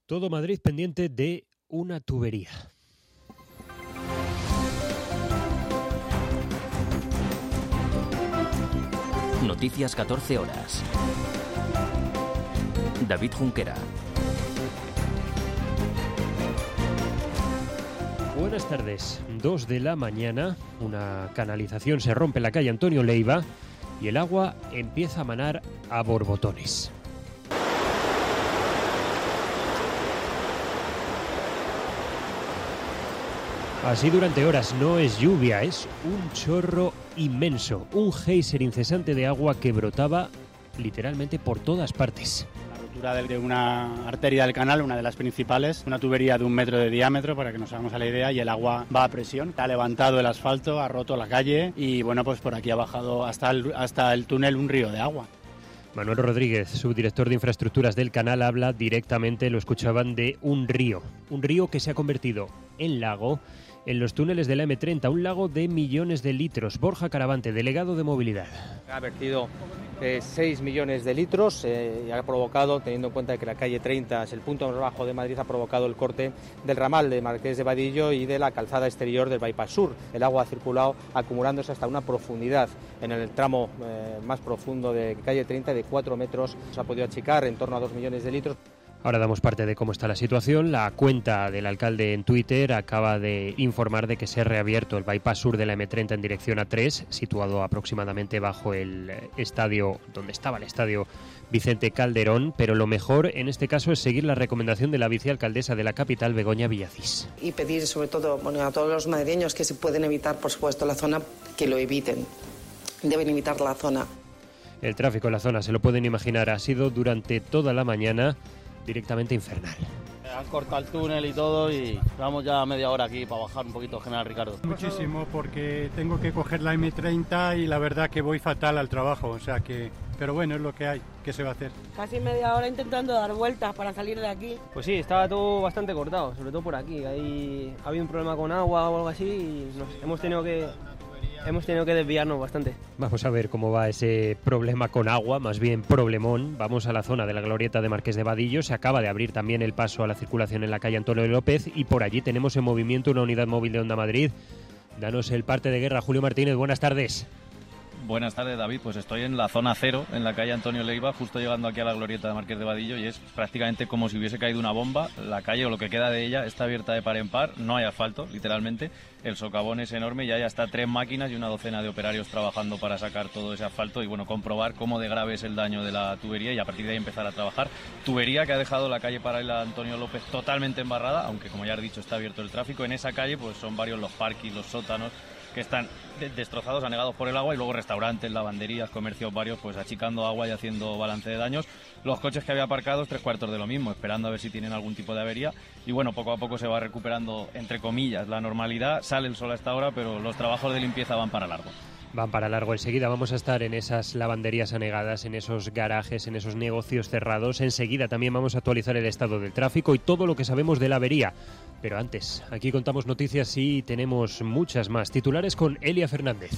Todo Madrid pendiente de una tubería. Noticias 14 horas. David Junquera. Buenas tardes. 2 de la mañana, una canalización se rompe en la calle Antonio Leiva y el agua empieza a manar a borbotones. Así durante horas. No es lluvia, es un chorro inmenso, un geyser incesante de agua que brotaba literalmente por todas partes. La rotura de una arteria del canal, una de las principales, una tubería de 1 metro de diámetro, para que nos hagamos a la idea, y el agua va a presión. Ha levantado el asfalto, ha roto la calle y bueno, pues por aquí ha bajado hasta el túnel un río de agua. Manuel Rodríguez, subdirector de infraestructuras del canal, habla directamente, lo escuchaban, de un río que se ha convertido en lago en los túneles de la M30, un lago de millones de litros. Borja Caravante, delegado de movilidad. Ha vertido 6 millones de litros y ha provocado, teniendo en cuenta que la calle 30 es el punto más bajo de Madrid, ha provocado el corte del ramal de Marqués de Vadillo y de la calzada exterior del Bypass Sur. El agua ha circulado acumulándose hasta una profundidad en el tramo más profundo de calle 30 de 4 metros. Se ha podido achicar en torno a 2 millones de litros. Ahora damos parte de cómo está la situación. La cuenta del alcalde en Twitter acaba de informar de que se ha reabierto el bypass sur de la M30 en dirección A3, situado aproximadamente bajo el estadio, donde estaba el estadio Vicente Calderón, pero lo mejor en este caso es seguir la recomendación de la vicealcaldesa de la capital, Begoña Villacís. Y pedir sobre todo a todos los madrileños que se pueden evitar, por supuesto, la zona, que lo eviten. Deben evitar la zona. El tráfico en la zona, se lo pueden imaginar, ha sido durante toda la mañana directamente infernal. Han cortado el túnel y todo y vamos ya media hora aquí para bajar un poquito General Ricardo. Muchísimo, porque tengo que coger la M30 y la verdad que voy fatal al trabajo, o sea que... Pero bueno, es lo que hay, ¿qué se va a hacer? Casi media hora intentando dar vueltas para salir de aquí. Pues sí, estaba todo bastante cortado, sobre todo por aquí. Ha habido un problema con agua o algo así y hemos tenido que desviarnos bastante. Vamos a ver cómo va ese problema con agua, más bien problemón. Vamos a la zona de la glorieta de Marqués de Vadillo. Se acaba de abrir también el paso a la circulación en la calle Antonio López y por allí tenemos en movimiento una unidad móvil de Onda Madrid. Danos el parte de guerra, Julio Martínez. Buenas tardes. Buenas tardes, David. Pues estoy en la zona 0, en la calle Antonio Leiva, justo llegando aquí a la glorieta de Marqués de Vadillo, y es prácticamente como si hubiese caído una bomba. La calle, o lo que queda de ella, está abierta de par en par, no hay asfalto, literalmente. El socavón es enorme y hay hasta 3 máquinas y una docena de operarios trabajando para sacar todo ese asfalto y, bueno, comprobar cómo de grave es el daño de la tubería y a partir de ahí empezar a trabajar. Tubería que ha dejado la calle paralela Antonio López totalmente embarrada, aunque, como ya has dicho, está abierto el tráfico. En esa calle pues son varios los parkings, los sótanos, que están destrozados, anegados por el agua, y luego restaurantes, lavanderías, comercios varios, pues achicando agua y haciendo balance de daños. Los coches que había aparcados, 3/4 de lo mismo, esperando a ver si tienen algún tipo de avería. Y bueno, poco a poco se va recuperando, entre comillas, la normalidad. Sale el sol a esta hora, pero los trabajos de limpieza van para largo. Van para largo. Enseguida vamos a estar en esas lavanderías anegadas, en esos garajes, en esos negocios cerrados. Enseguida también vamos a actualizar el estado del tráfico y todo lo que sabemos de la avería. Pero antes, aquí contamos noticias y tenemos muchas más. Titulares con Elia Fernández.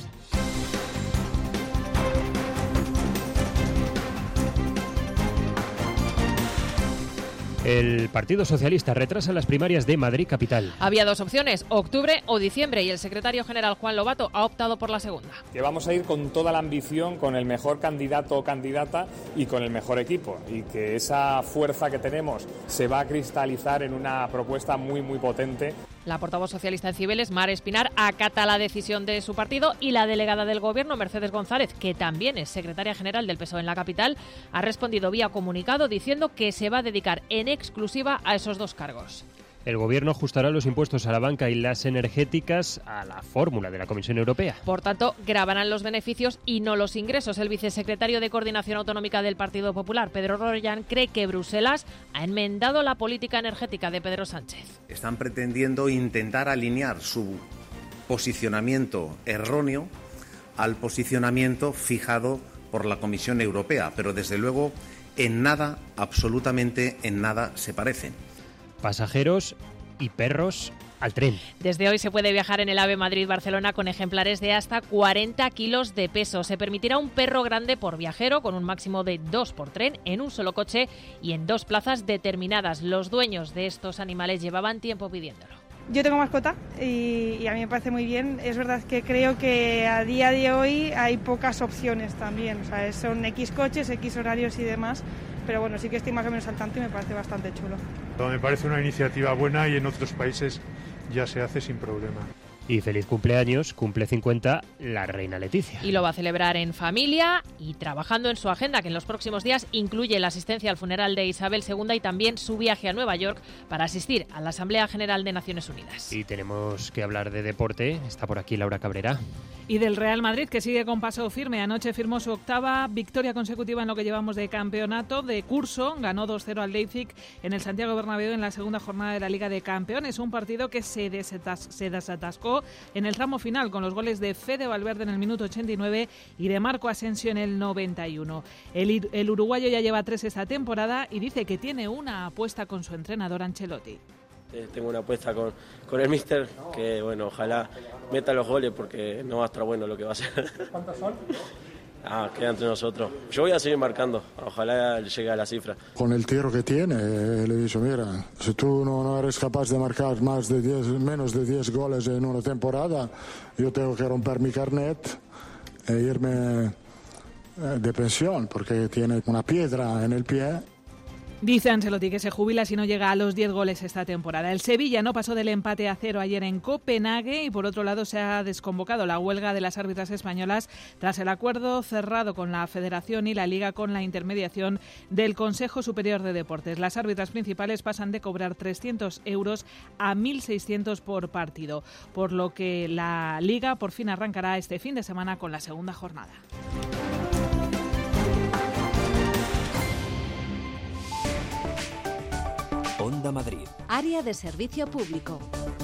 El Partido Socialista retrasa las primarias de Madrid capital. Había 2 opciones, octubre o diciembre, y el secretario general Juan Lobato ha optado por la segunda. Que vamos a ir con toda la ambición, con el mejor candidato o candidata y con el mejor equipo, y que esa fuerza que tenemos se va a cristalizar en una propuesta muy, muy potente. La portavoz socialista en Cibeles, Mar Espinar, acata la decisión de su partido, y la delegada del Gobierno, Mercedes González, que también es secretaria general del PSOE en la capital, ha respondido vía comunicado diciendo que se va a dedicar en exclusiva a esos 2 cargos. El Gobierno ajustará los impuestos a la banca y las energéticas a la fórmula de la Comisión Europea. Por tanto, gravarán los beneficios y no los ingresos. El vicesecretario de Coordinación Autonómica del Partido Popular, Pedro Rollán, cree que Bruselas ha enmendado la política energética de Pedro Sánchez. Están pretendiendo intentar alinear su posicionamiento erróneo al posicionamiento fijado por la Comisión Europea, pero desde luego en nada, absolutamente en nada, se parecen. Pasajeros y perros al tren. Desde hoy se puede viajar en el AVE Madrid-Barcelona con ejemplares de hasta 40 kilos de peso. Se permitirá un perro grande por viajero con un máximo de 2 por tren en un solo coche y en 2 plazas determinadas. Los dueños de estos animales llevaban tiempo pidiéndolo. Yo tengo mascota y a mí me parece muy bien. Es verdad que creo que a día de hoy hay pocas opciones también. O sea, son X coches, X horarios y demás. Pero bueno, sí que estoy más o menos al tanto y me parece bastante chulo. Me parece una iniciativa buena y en otros países ya se hace sin problema. Y feliz cumpleaños, cumple 50 la reina Leticia. Y lo va a celebrar en familia y trabajando en su agenda, que en los próximos días incluye la asistencia al funeral de Isabel II y también su viaje a Nueva York para asistir a la Asamblea General de Naciones Unidas. Y tenemos que hablar de deporte. Está por aquí Laura Cabrera. Y del Real Madrid, que sigue con paso firme. Anoche firmó su 8ª victoria consecutiva en lo que llevamos de campeonato de curso. Ganó 2-0 al Leipzig en el Santiago Bernabéu en la segunda jornada de la Liga de Campeones. Un partido que se desatascó en el tramo final con los goles de Fede Valverde en el minuto 89 y de Marco Asensio en el 91. El uruguayo ya lleva 3 esta temporada y dice que tiene una apuesta con su entrenador Ancelotti. Tengo una apuesta con el míster, que bueno, ojalá meta los goles porque no va a estar bueno lo que va a hacer. ¿Cuántos son? Queda entre nosotros. Yo voy a seguir marcando, ojalá llegue a la cifra. Con el tiro que tiene, le he dicho, mira, si tú no eres capaz de marcar menos de 10 goles en una temporada, yo tengo que romper mi carnet e irme de pensión, porque tiene una piedra en el pie. Dice Ancelotti que se jubila si no llega a los 10 goles esta temporada. El Sevilla no pasó del empate a 0 ayer en Copenhague y por otro lado se ha desconvocado la huelga de las árbitras españolas tras el acuerdo cerrado con la Federación y la Liga con la intermediación del Consejo Superior de Deportes. Las árbitras principales pasan de cobrar 300 euros a 1.600 por partido, por lo que la Liga por fin arrancará este fin de semana con la segunda jornada. Onda Madrid. Área de servicio público.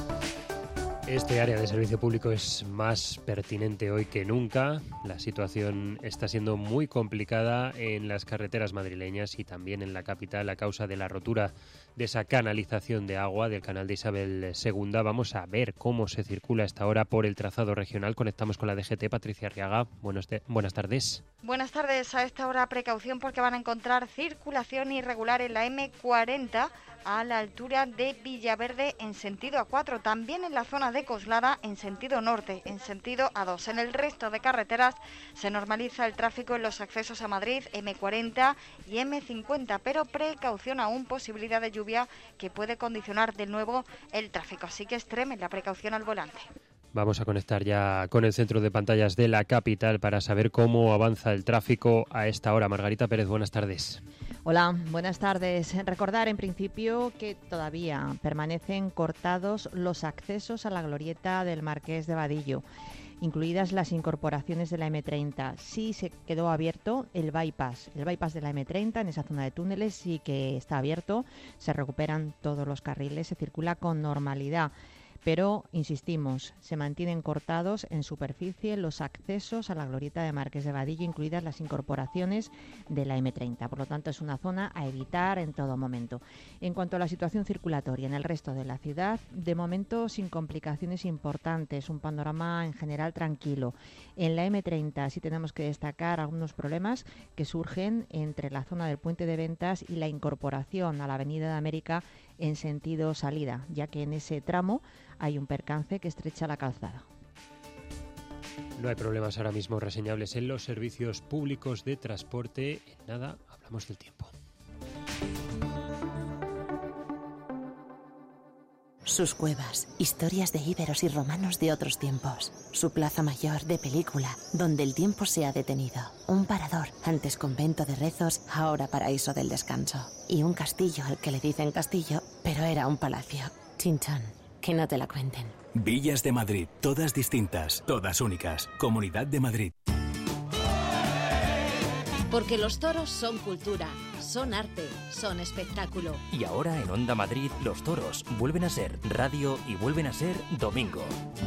Este área de servicio público es más pertinente hoy que nunca. La situación está siendo muy complicada en las carreteras madrileñas y también en la capital a causa de la rotura de esa canalización de agua del canal de Isabel II. Vamos a ver cómo se circula a esta hora por el trazado regional. Conectamos con la DGT, Patricia Arriaga. Buenas tardes. Buenas tardes. A esta hora precaución porque van a encontrar circulación irregular en la M40 a la altura de Villaverde en sentido A4, también en la zona de Coslada en sentido norte, en sentido A2. En el resto de carreteras se normaliza el tráfico en los accesos a Madrid, M40 y M50, pero precaución aún, posibilidad de lluvia que puede condicionar de nuevo el tráfico, así que extremen la precaución al volante. Vamos a conectar ya con el centro de pantallas de la capital para saber cómo avanza el tráfico a esta hora. Margarita Pérez, buenas tardes. Hola, buenas tardes. Recordar en principio que todavía permanecen cortados los accesos a la glorieta del Marqués de Vadillo, incluidas las incorporaciones de la M30. Sí se quedó abierto el bypass de la M30 en esa zona de túneles, sí que está abierto, se recuperan todos los carriles, se circula con normalidad. Pero, insistimos, se mantienen cortados en superficie los accesos a la glorieta de Marqués de Vadillo, incluidas las incorporaciones de la M30. Por lo tanto, es una zona a evitar en todo momento. En cuanto a la situación circulatoria en el resto de la ciudad, de momento sin complicaciones importantes, un panorama en general tranquilo. En la M30 sí tenemos que destacar algunos problemas que surgen entre la zona del Puente de Ventas y la incorporación a la Avenida de América en sentido salida, ya que en ese tramo hay un percance que estrecha la calzada. No hay problemas ahora mismo reseñables en los servicios públicos de transporte. En nada, hablamos del tiempo. Sus cuevas, historias de íberos y romanos de otros tiempos. Su plaza mayor de película, donde el tiempo se ha detenido. Un parador, antes convento de rezos, ahora paraíso del descanso. Y un castillo al que le dicen castillo, pero era un palacio. Chinchón, que no te la cuenten. Villas de Madrid, todas distintas, todas únicas. Comunidad de Madrid. Porque los toros son cultura, son arte, son espectáculo. Y ahora en Onda Madrid, los toros vuelven a ser radio y vuelven a ser domingo.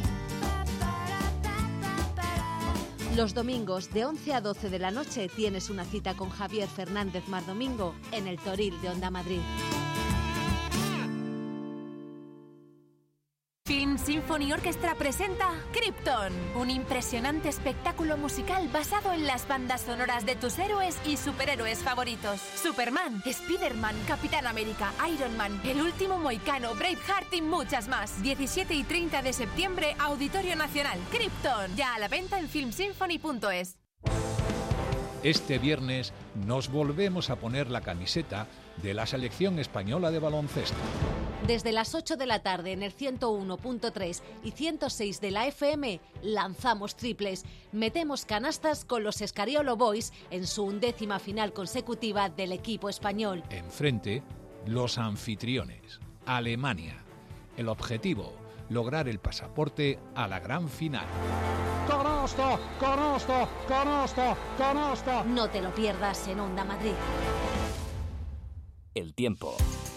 Los domingos de 11 a 12 de la noche tienes una cita con Javier Fernández Mardomingo en el Toril de Onda Madrid. Film Symphony Orchestra presenta Krypton, un impresionante espectáculo musical basado en las bandas sonoras de tus héroes y superhéroes favoritos. Superman, Spider-Man, Capitán América, Iron Man, El Último Mohicano, Braveheart y muchas más. 17 y 30 de septiembre, Auditorio Nacional. Krypton, ya a la venta en filmsymphony.es. Este viernes nos volvemos a poner la camiseta de la selección española de baloncesto. Desde las 8 de la tarde en el 101.3 y 106 de la FM lanzamos triples, metemos canastas con los Escariolo Boys en su 11ª final consecutiva del equipo español. Enfrente, los anfitriones, Alemania. El objetivo, lograr el pasaporte a la gran final. Conosto, conosto, conosto, conosto. No te lo pierdas en Onda Madrid. El tiempo.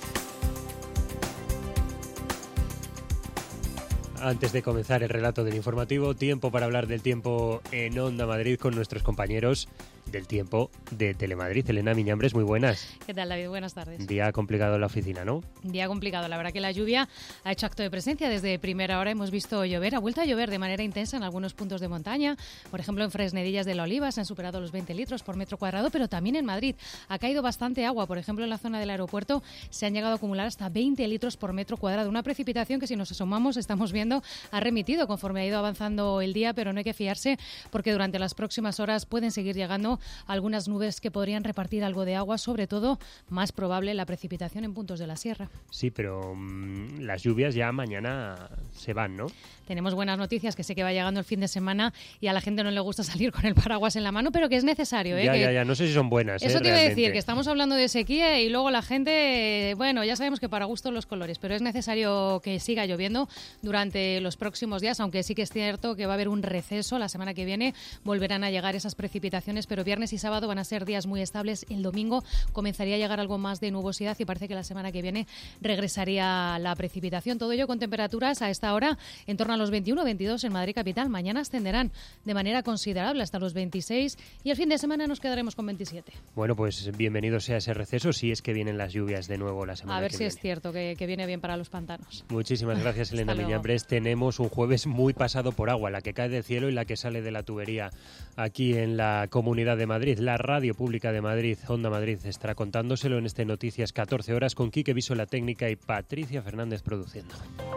Antes de comenzar el relato del informativo, tiempo para hablar del tiempo en Onda Madrid con nuestros compañeros del tiempo de Telemadrid. Elena Miñambres, muy buenas. ¿Qué tal, David? Buenas tardes. Día complicado en la oficina, ¿no? Día complicado. La verdad que la lluvia ha hecho acto de presencia. Desde primera hora hemos visto llover. Ha vuelto a llover de manera intensa en algunos puntos de montaña. Por ejemplo, en Fresnedillas de la Oliva se han superado los 20 litros por metro cuadrado, pero también en Madrid ha caído bastante agua. Por ejemplo, en la zona del aeropuerto se han llegado a acumular hasta 20 litros por metro cuadrado. Una precipitación que, si nos asomamos, estamos viendo ha remitido conforme ha ido avanzando el día, pero no hay que fiarse porque durante las próximas horas pueden seguir llegando algunas nubes que podrían repartir algo de agua, sobre todo más probable la precipitación en puntos de la sierra. Sí, pero las lluvias ya mañana se van, ¿no? Tenemos buenas noticias, que sé que va llegando el fin de semana y a la gente no le gusta salir con el paraguas en la mano, pero que es necesario. Ya, no sé si son buenas. Eso te iba a realmente. decir, que estamos hablando de sequía y luego la gente, bueno, ya sabemos que para gustos los colores, pero es necesario que siga lloviendo durante los próximos días, aunque sí que es cierto que va a haber un receso. La semana que viene volverán a llegar esas precipitaciones, pero viernes y sábado van a ser días muy estables. El domingo comenzaría a llegar algo más de nubosidad y parece que la semana que viene regresaría la precipitación. Todo ello con temperaturas a esta hora en torno a los 21, 22 en Madrid capital. Mañana ascenderán de manera considerable hasta los 26 y el fin de semana nos quedaremos con 27. Bueno, pues bienvenido sea ese receso, si es que vienen las lluvias de nuevo la semana que viene. A ver si es cierto que viene bien para los pantanos. Muchísimas gracias, Elena Miñambres. Tenemos un jueves muy pasado por agua, la que cae del cielo y la que sale de la tubería aquí en la Comunidad de Madrid. La radio pública de Madrid, Onda Madrid, estará contándoselo en este Noticias 14 horas con Quique Viso la técnica y Patricia Fernández produciendo.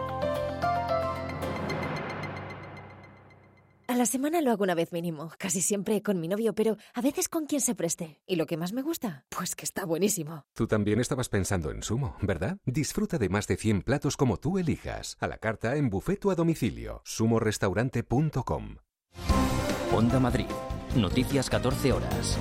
A la semana lo hago una vez mínimo, casi siempre con mi novio, pero a veces con quien se preste. ¿Y lo que más me gusta? Pues que está buenísimo. Tú también estabas pensando en Sumo, ¿verdad? Disfruta de más de 100 platos como tú elijas, a la carta, en buffet o a domicilio. sumorestaurante.com. Onda Madrid. Noticias 14 horas.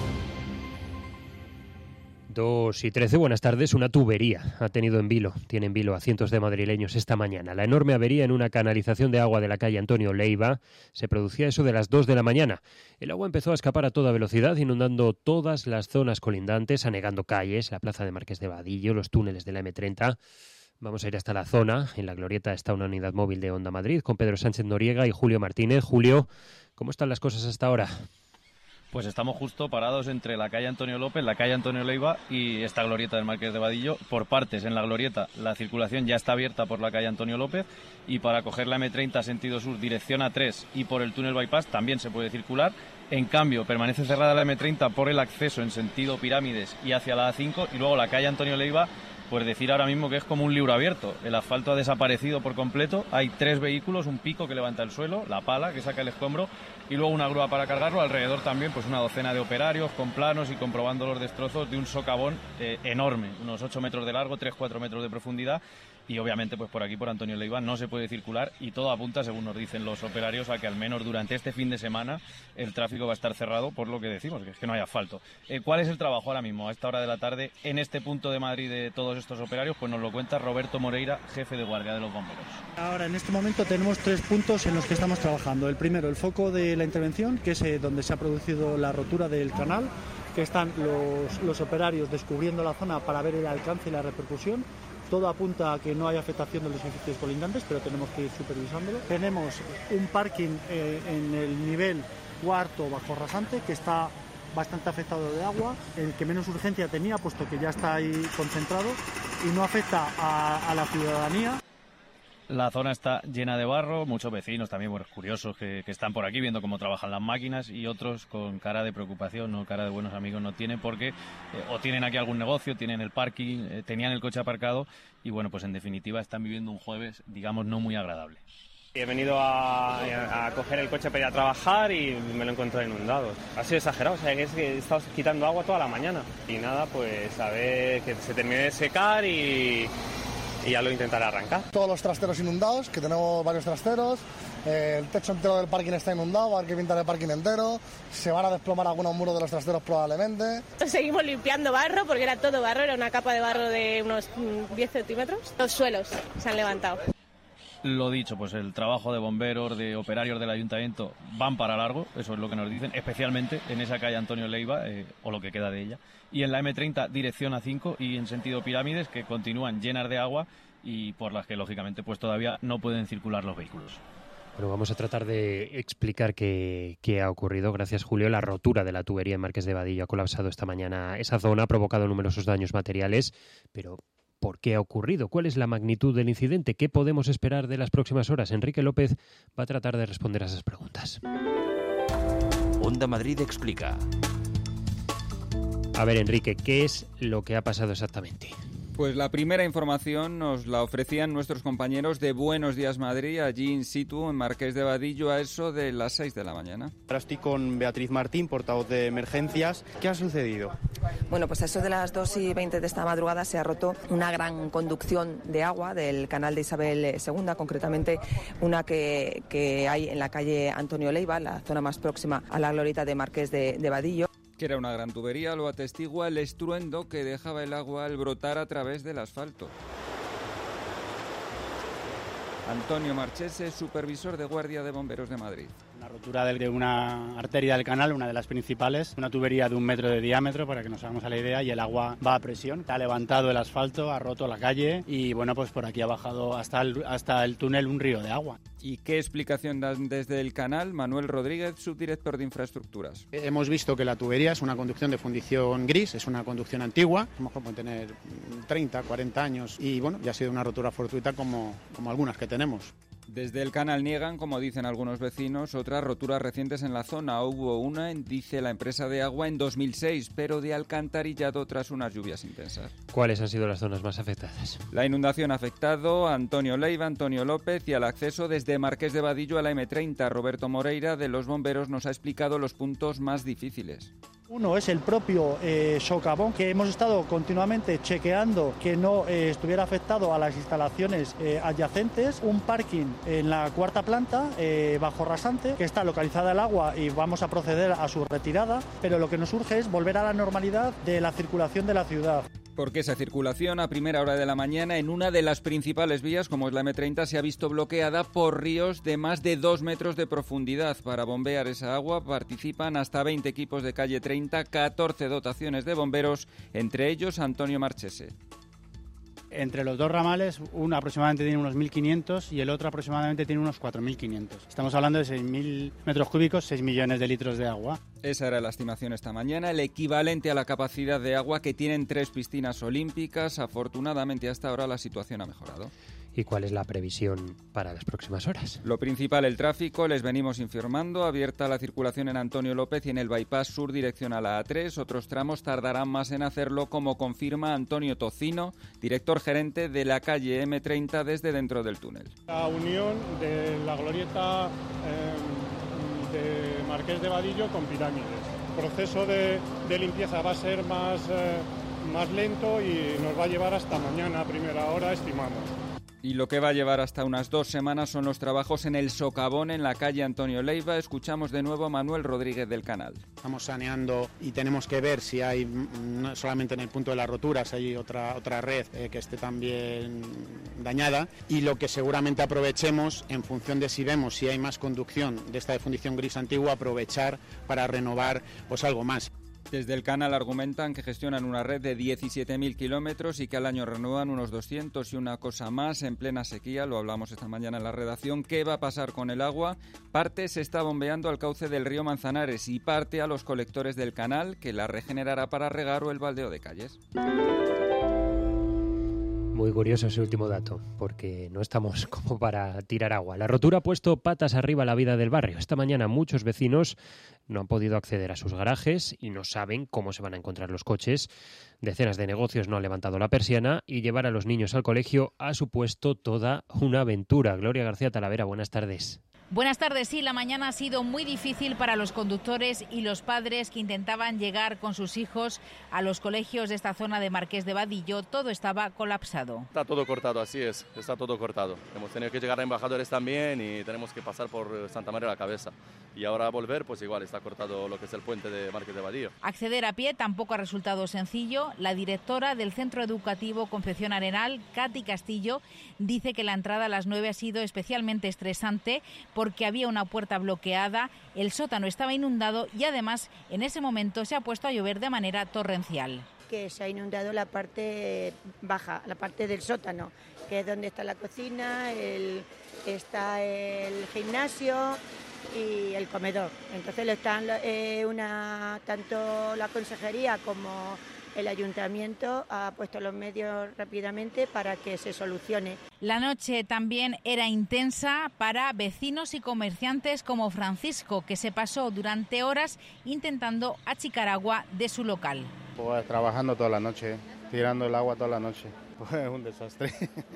2:13, buenas tardes. Una tubería tiene en vilo a cientos de madrileños esta mañana. La enorme avería en una canalización de agua de la calle Antonio Leiva se producía eso de las 2 de la mañana. El agua empezó a escapar a toda velocidad, inundando todas las zonas colindantes, anegando calles, la plaza de Marqués de Vadillo, los túneles de la M30. Vamos a ir hasta la zona. En la glorieta está una unidad móvil de Onda Madrid con Pedro Sánchez Noriega y Julio Martínez. Julio, ¿cómo están las cosas hasta ahora? Pues estamos justo parados entre la calle Antonio López, la calle Antonio Leiva y esta glorieta del Marqués de Vadillo. Por partes, en la glorieta la circulación ya está abierta por la calle Antonio López y para coger la M30 sentido sur, dirección A3 y por el túnel Bypass también se puede circular. En cambio, permanece cerrada la M30 por el acceso en sentido Pirámides y hacia la A5 y luego la calle Antonio Leiva, pues decir ahora mismo que es como un libro abierto. El asfalto ha desaparecido por completo, hay 3 vehículos, un pico que levanta el suelo, la pala que saca el escombro y luego una grúa para cargarlo, alrededor también pues una docena de operarios con planos y comprobando los destrozos de un socavón enorme, unos 8 metros de largo, 3-4 metros de profundidad y obviamente pues por aquí por Antonio Leiva no se puede circular y todo apunta, según nos dicen los operarios, a que al menos durante este fin de semana el tráfico va a estar cerrado por lo que decimos, que es que no hay asfalto. ¿Cuál es el trabajo ahora mismo a esta hora de la tarde en este punto de Madrid de todos estos operarios? Pues nos lo cuenta Roberto Moreira, jefe de guardia de los bomberos. Ahora en este momento tenemos 3 puntos en los que estamos trabajando. El primero, el foco de la intervención, que es donde se ha producido la rotura del canal, que están los operarios descubriendo la zona para ver el alcance y la repercusión. Todo apunta a que no hay afectación de los edificios colindantes, pero tenemos que ir supervisándolo. Tenemos un parking en el nivel cuarto bajo rasante que está bastante afectado de agua, el que menos urgencia tenía, puesto que ya está ahí concentrado y no afecta a la ciudadanía. La zona está llena de barro, muchos vecinos también, bueno, curiosos que están por aquí viendo cómo trabajan las máquinas, y otros con cara de preocupación, no cara de buenos amigos no tienen, porque o tienen aquí algún negocio, tienen el parking, tenían el coche aparcado y bueno, pues en definitiva están viviendo un jueves, digamos, no muy agradable. He venido a coger el coche para ir a trabajar y me lo encontré inundado. Ha sido exagerado, o sea, es que he estado quitando agua toda la mañana. Y nada, pues a ver que se termine de secar y ya lo intentaré arrancar. Todos los trasteros inundados, que tenemos varios trasteros. El techo entero del parking está inundado, va a haber que pintar el parking entero. Se van a desplomar algunos muros de los trasteros probablemente. Seguimos limpiando barro, porque era todo barro, era una capa de barro de unos 10 centímetros. Los suelos se han levantado. Lo dicho, pues el trabajo de bomberos, de operarios del ayuntamiento van para largo, eso es lo que nos dicen, especialmente en esa calle Antonio Leiva, o lo que queda de ella, y en la M30 dirección A5 y en sentido Pirámides, que continúan llenas de agua y por las que lógicamente pues todavía no pueden circular los vehículos. Bueno, vamos a tratar de explicar qué ha ocurrido. Gracias, Julio. La rotura de la tubería en Marqués de Vadillo ha colapsado esta mañana esa zona, ha provocado numerosos daños materiales, pero ¿por qué ha ocurrido? ¿Cuál es la magnitud del incidente? ¿Qué podemos esperar de las próximas horas? Enrique López va a tratar de responder a esas preguntas. Onda Madrid explica. A ver, Enrique, ¿qué es lo que ha pasado exactamente? Pues la primera información nos la ofrecían nuestros compañeros de Buenos Días Madrid, allí in situ, en Marqués de Vadillo, a eso de las 6 de la mañana. Ahora estoy con Beatriz Martín, portavoz de Emergencias. ¿Qué ha sucedido? Bueno, pues a eso de las 2:20 de esta madrugada se ha roto una gran conducción de agua del canal de Isabel II, concretamente una que hay en la calle Antonio Leiva, la zona más próxima a la glorieta de Marqués de Vadillo. Que era una gran tubería, lo atestigua el estruendo que dejaba el agua al brotar a través del asfalto. Antonio Marchese, supervisor de Guardia de Bomberos de Madrid. Una rotura de una arteria del canal, una de las principales, una tubería de 1 metro de diámetro, para que nos hagamos a la idea, y el agua va a presión. Ha levantado el asfalto, ha roto la calle y bueno, pues por aquí ha bajado hasta el túnel un río de agua. ¿Y qué explicación dan desde el canal? Manuel Rodríguez, subdirector de infraestructuras. Hemos visto que la tubería es una conducción de fundición gris, es una conducción antigua, a lo mejor puede tener 30, 40 años y bueno, ya ha sido una rotura fortuita como algunas que tenemos. Desde el canal niegan, como dicen algunos vecinos, otras roturas recientes en la zona. Hubo una, dice la empresa de agua, en 2006, pero de alcantarillado tras unas lluvias intensas. ¿Cuáles han sido las zonas más afectadas? La inundación ha afectado a Antonio Leiva, Antonio López y al acceso desde Marqués de Vadillo a la M30. Roberto Moreira, de los bomberos, nos ha explicado los puntos más difíciles. Uno es el propio socavón, que hemos estado continuamente chequeando que no estuviera afectado a las instalaciones adyacentes. Un parking en la 4ª planta, bajo rasante, que está localizada el agua y vamos a proceder a su retirada, pero lo que nos urge es volver a la normalidad de la circulación de la ciudad. Porque esa circulación a primera hora de la mañana en una de las principales vías, como es la M30, se ha visto bloqueada por ríos de más de 2 metros de profundidad. Para bombear esa agua participan hasta 20 equipos de calle 30, 14 dotaciones de bomberos, entre ellos Antonio Marchese. Entre los dos ramales, uno aproximadamente tiene unos 1.500 y el otro aproximadamente tiene unos 4.500. Estamos hablando de 6.000 metros cúbicos, 6 millones de litros de agua. Esa era la estimación esta mañana, el equivalente a la capacidad de agua que tienen 3 piscinas olímpicas. Afortunadamente hasta ahora la situación ha mejorado. ¿Y cuál es la previsión para las próximas horas? Lo principal, el tráfico, les venimos informando. Abierta la circulación en Antonio López y en el bypass sur dirección a la A3. Otros tramos tardarán más en hacerlo, como confirma Antonio Tocino, director gerente de la calle M30 desde dentro del túnel. La unión de la glorieta de Marqués de Vadillo con Pirámides. El proceso de limpieza va a ser más lento y nos va a llevar hasta mañana a primera hora, estimamos. Y lo que va a llevar hasta unas 2 semanas son los trabajos en el socavón en la calle Antonio Leiva. Escuchamos de nuevo a Manuel Rodríguez del canal. Estamos saneando y tenemos que ver si hay, no solamente en el punto de la rotura, si hay otra red que esté también dañada. Y lo que seguramente aprovechemos, en función de si vemos si hay más conducción de esta de fundición gris antigua, aprovechar para renovar pues algo más. Desde el canal argumentan que gestionan una red de 17.000 kilómetros y que al año renuevan unos 200 y una cosa más en plena sequía. Lo hablamos esta mañana en la redacción. ¿Qué va a pasar con el agua? Parte se está bombeando al cauce del río Manzanares y parte a los colectores del canal, que la regenerará para regar o el baldeo de calles. 6 Muy curioso ese último dato, porque no estamos como para tirar agua. La rotura ha puesto patas arriba a la vida del barrio. Esta mañana muchos vecinos no han podido acceder a sus garajes y no saben cómo se van a encontrar los coches. Decenas de negocios no han levantado la persiana y llevar a los niños al colegio ha supuesto toda una aventura. Gloria García Talavera, buenas tardes. Buenas tardes. Sí, la mañana ha sido muy difícil para los conductores y los padres que intentaban llegar con sus hijos a los colegios de esta zona de Marqués de Vadillo. Todo estaba colapsado. Está todo cortado, así es, está todo cortado. Hemos tenido que llegar a embajadores también y tenemos que pasar por Santa María la Cabeza. Y ahora volver, pues igual está cortado lo que es el puente de Marqués de Vadillo. Acceder a pie tampoco ha resultado sencillo. La directora del Centro Educativo Concepción Arenal, Katy Castillo, dice que la entrada a las 9 ha sido especialmente estresante porque había una puerta bloqueada, el sótano estaba inundado y además en ese momento se ha puesto a llover de manera torrencial. Que se ha inundado la parte baja, la parte del sótano, que es donde está la cocina, está el gimnasio y el comedor. Entonces tanto la consejería como el ayuntamiento ha puesto los medios rápidamente para que se solucione. La noche también era intensa para vecinos y comerciantes como Francisco, que se pasó durante horas intentando achicar agua de su local. Pues trabajando toda la noche, tirando el agua toda la noche. Pues un desastre,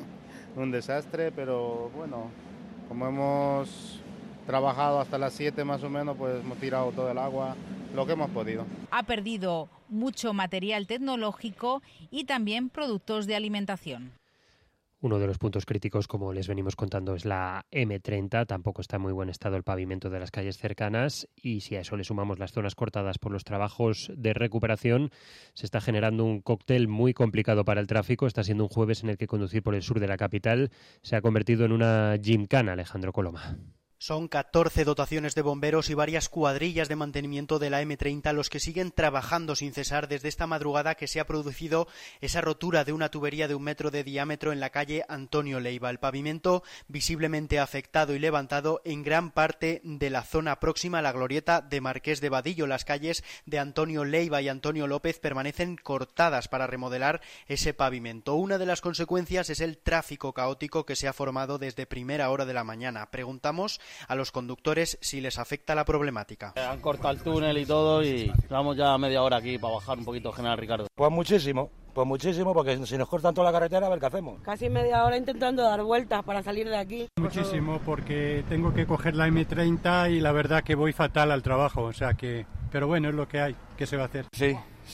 un desastre, pero bueno, como hemos trabajado hasta las 7 más o menos, pues hemos tirado todo el agua, lo que hemos podido. Ha perdido mucho material tecnológico y también productos de alimentación. Uno de los puntos críticos, como les venimos contando, es la M30. Tampoco está en muy buen estado el pavimento de las calles cercanas y si a eso le sumamos las zonas cortadas por los trabajos de recuperación, se está generando un cóctel muy complicado para el tráfico. Está siendo un jueves en el que conducir por el sur de la capital se ha convertido en una gimcana. Alejandro Coloma. Son 14 dotaciones de bomberos y varias cuadrillas de mantenimiento de la M30 los que siguen trabajando sin cesar desde esta madrugada que se ha producido esa rotura de una tubería de 1 metro de diámetro en la calle Antonio Leiva. El pavimento visiblemente afectado y levantado en gran parte de la zona próxima a la glorieta de Marqués de Vadillo. Las calles de Antonio Leiva y Antonio López permanecen cortadas para remodelar ese pavimento. Una de las consecuencias es el tráfico caótico que se ha formado desde primera hora de la mañana. Preguntamos a los conductores si les afecta la problemática. Han cortado el túnel y todo y llevamos ya media hora aquí para bajar un poquito, General Ricardo. Pues muchísimo, porque si nos cortan toda la carretera, a ver qué hacemos. Casi media hora intentando dar vueltas para salir de aquí. Muchísimo, porque tengo que coger la M30 y la verdad que voy fatal al trabajo, o sea que... Pero bueno, es lo que hay, ¿qué se va a hacer? Sí,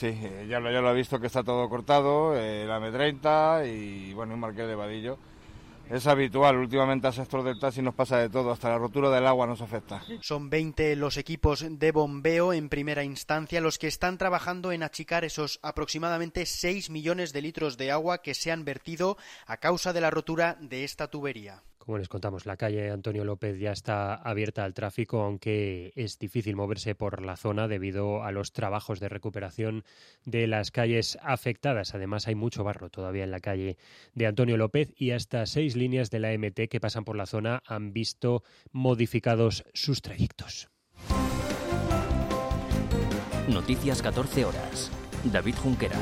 ya lo he visto que está todo cortado, la M30 y bueno, un Marqués de Vadillo. Es habitual, últimamente al sector del taxi nos pasa de todo, hasta la rotura del agua nos afecta. Son 20 los equipos de bombeo en primera instancia los que están trabajando en achicar esos aproximadamente 6 millones de litros de agua que se han vertido a causa de la rotura de esta tubería. Como les contamos, la calle Antonio López ya está abierta al tráfico, aunque es difícil moverse por la zona debido a los trabajos de recuperación de las calles afectadas. Además, hay mucho barro todavía en la calle de Antonio López y hasta 6 líneas de la MT que pasan por la zona han visto modificados sus trayectos. Noticias 14 horas. David Junquera.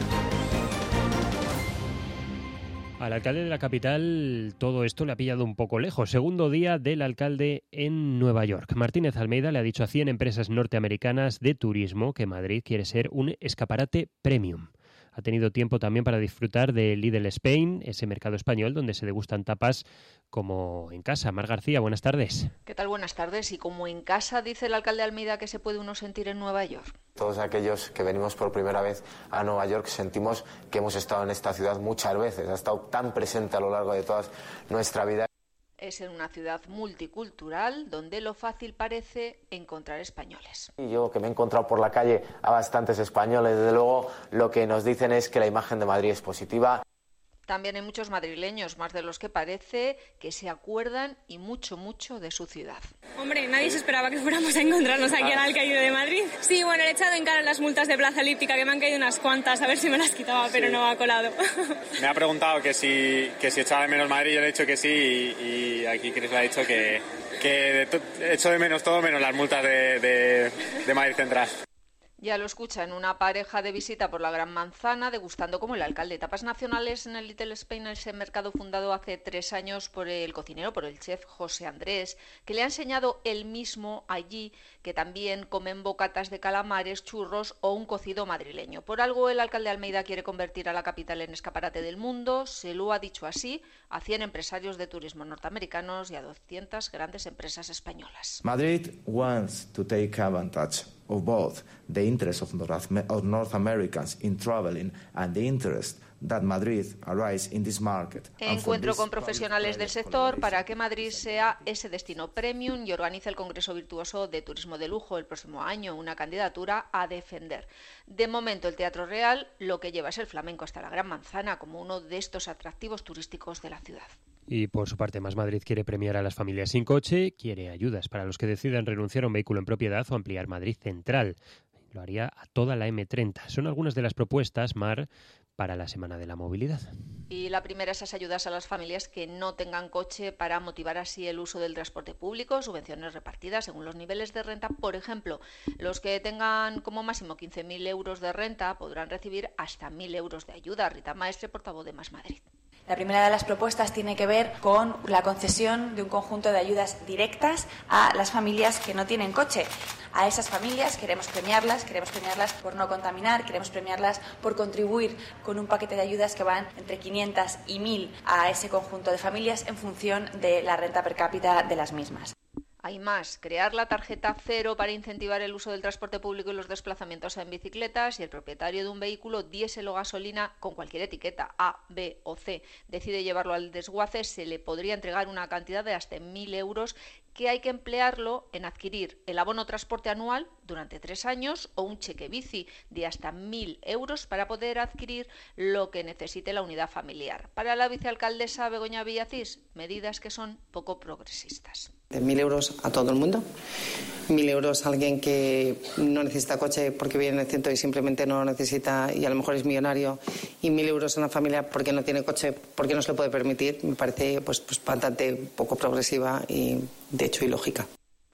Al alcalde de la capital todo esto le ha pillado un poco lejos. Segundo día del alcalde en Nueva York. Martínez Almeida le ha dicho a 100 empresas norteamericanas de turismo que Madrid quiere ser un escaparate premium. Ha tenido tiempo también para disfrutar de Lidl Spain, ese mercado español donde se degustan tapas como en casa. Mar García, buenas tardes. ¿Qué tal? Buenas tardes. Y como en casa, dice el alcalde Almeida que se puede uno sentir en Nueva York. Todos aquellos que venimos por primera vez a Nueva York sentimos que hemos estado en esta ciudad muchas veces, ha estado tan presente a lo largo de toda nuestra vida. Es en una ciudad multicultural donde lo fácil parece encontrar españoles. Y yo que me he encontrado por la calle a bastantes españoles, desde luego lo que nos dicen es que la imagen de Madrid es positiva. También hay muchos madrileños, más de los que parece, que se acuerdan y mucho de su ciudad. Hombre, nadie se esperaba que fuéramos a encontrarnos aquí en Alcaide de Madrid. Sí, bueno, le he echado en cara las multas de Plaza Elíptica, que me han caído unas cuantas, a ver si me las quitaba, pero no ha colado. Me ha preguntado que si echaba de menos Madrid, yo le he dicho que sí, y aquí Cris le ha dicho que echo de menos todo menos las multas de Madrid Central. Ya lo escuchan, una pareja de visita por la Gran Manzana, degustando como el alcalde tapas nacionales en el Little Spain, ese mercado fundado hace 3 años por el cocinero, por el chef José Andrés, que le ha enseñado él mismo allí que también comen bocatas de calamares, churros o un cocido madrileño. Por algo el alcalde de Almeida quiere convertir a la capital en escaparate del mundo, se lo ha dicho así a 100 empresarios de turismo norteamericanos y a 200 grandes empresas españolas. Madrid wants to take advantage of both the interest of North Americans in traveling and the interest that Madrid arise in this market. Encuentro con profesionales del sector para que Madrid sea ese destino premium y organice el Congreso Virtuoso de Turismo de Lujo el próximo año, una candidatura a defender. De momento el Teatro Real lo que lleva es el flamenco hasta la Gran Manzana como uno de estos atractivos turísticos de la ciudad. Y por su parte, Más Madrid quiere premiar a las familias sin coche, quiere ayudas para los que decidan renunciar a un vehículo en propiedad o ampliar Madrid Central. Lo haría a toda la M30. Son algunas de las propuestas, Mar, para la Semana de la Movilidad. Y la primera, esas ayudas a las familias que no tengan coche para motivar así el uso del transporte público, subvenciones repartidas según los niveles de renta. Por ejemplo, los que tengan como máximo 15.000 euros de renta podrán recibir hasta 1.000 euros de ayuda. Rita Maestre, portavoz de Más Madrid. La primera de las propuestas tiene que ver con la concesión de un conjunto de ayudas directas a las familias que no tienen coche. A esas familias queremos premiarlas por no contaminar, queremos premiarlas por contribuir con un paquete de ayudas que van entre 500 y 1.000 a ese conjunto de familias en función de la renta per cápita de las mismas. Hay más, crear la tarjeta cero para incentivar el uso del transporte público y los desplazamientos en bicicletas. Si el propietario de un vehículo diésel o gasolina con cualquier etiqueta A, B o C decide llevarlo al desguace, se le podría entregar una cantidad de hasta 1.000 euros que hay que emplearlo en adquirir el abono transporte anual durante 3 años o un cheque bici de hasta 1.000 euros para poder adquirir lo que necesite la unidad familiar. Para la vicealcaldesa Begoña Villacís, medidas que son poco progresistas. 1.000 euros a todo el mundo, 1.000 euros a alguien que no necesita coche porque vive en el centro y simplemente no lo necesita y a lo mejor es millonario, y 1.000 euros a una familia porque no tiene coche, porque no se lo puede permitir. Me parece pues bastante poco progresiva y de hecho ilógica.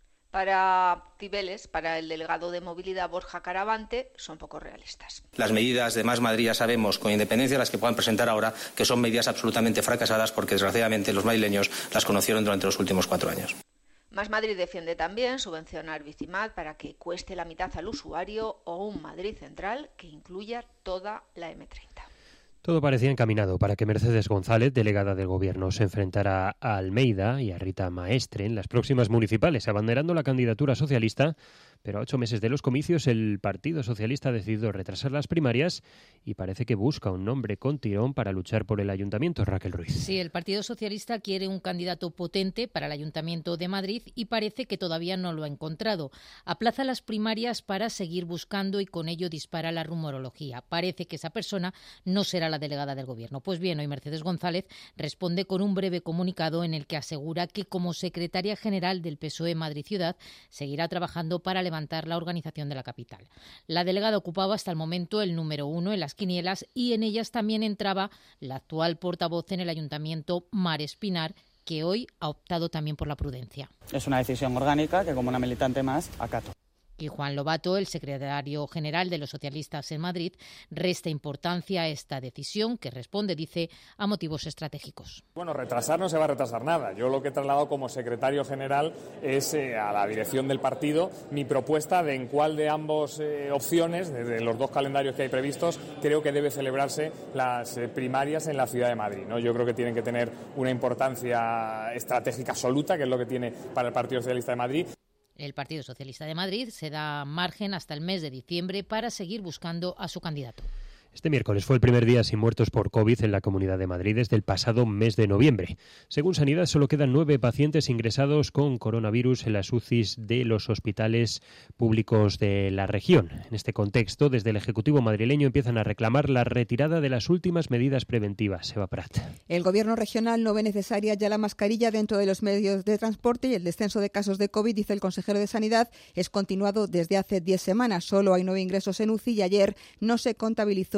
Para Cibeles, para el delegado de movilidad Borja Caravante, son poco realistas. Las medidas de Más Madrid ya sabemos, con independencia de las que puedan presentar ahora, que son medidas absolutamente fracasadas porque desgraciadamente los madrileños las conocieron durante los últimos 4 años. Más Madrid defiende también subvencionar Bicimad para que cueste la mitad al usuario o un Madrid Central que incluya toda la M30. Todo parecía encaminado para que Mercedes González, delegada del Gobierno, se enfrentara a Almeida y a Rita Maestre en las próximas municipales, abanderando la candidatura socialista, pero a 8 meses de los comicios el Partido Socialista ha decidido retrasar las primarias y parece que busca un nombre con tirón para luchar por el Ayuntamiento. Raquel Ruiz. Sí, el Partido Socialista quiere un candidato potente para el Ayuntamiento de Madrid y parece que todavía no lo ha encontrado. Aplaza las primarias para seguir buscando y con ello dispara la rumorología. Parece que esa persona no será la delegada del Gobierno. Pues bien, hoy Mercedes González responde con un breve comunicado en el que asegura que como secretaria general del PSOE Madrid Ciudad seguirá trabajando para levantar la organización de la capital. La delegada ocupaba hasta el momento el número 1 en las quinielas y en ellas también entraba la actual portavoz en el Ayuntamiento, Mar Espinar, que hoy ha optado también por la prudencia. Es una decisión orgánica que como una militante más acato. Y Juan Lobato, el secretario general de los socialistas en Madrid, resta importancia a esta decisión que responde, dice, a motivos estratégicos. Bueno, retrasar no se va a retrasar nada. Yo lo que he trasladado como secretario general es a la dirección del partido mi propuesta de en cuál de ambas opciones, desde los 2 calendarios que hay previstos, creo que debe celebrarse las primarias en la ciudad de Madrid, ¿no? Yo creo que tienen que tener una importancia estratégica absoluta, que es lo que tiene para el Partido Socialista de Madrid. El Partido Socialista de Madrid se da margen hasta el mes de diciembre para seguir buscando a su candidato. Este miércoles fue el primer día sin muertos por COVID en la Comunidad de Madrid desde el pasado mes de noviembre. Según Sanidad, solo quedan 9 pacientes ingresados con coronavirus en las UCIs de los hospitales públicos de la región. En este contexto, desde el Ejecutivo madrileño empiezan a reclamar la retirada de las últimas medidas preventivas. Eva Prat. El Gobierno regional no ve necesaria ya la mascarilla dentro de los medios de transporte y el descenso de casos de COVID, dice el consejero de Sanidad, es continuado desde hace 10 semanas. Solo hay 9 ingresos en UCI y ayer no se contabilizó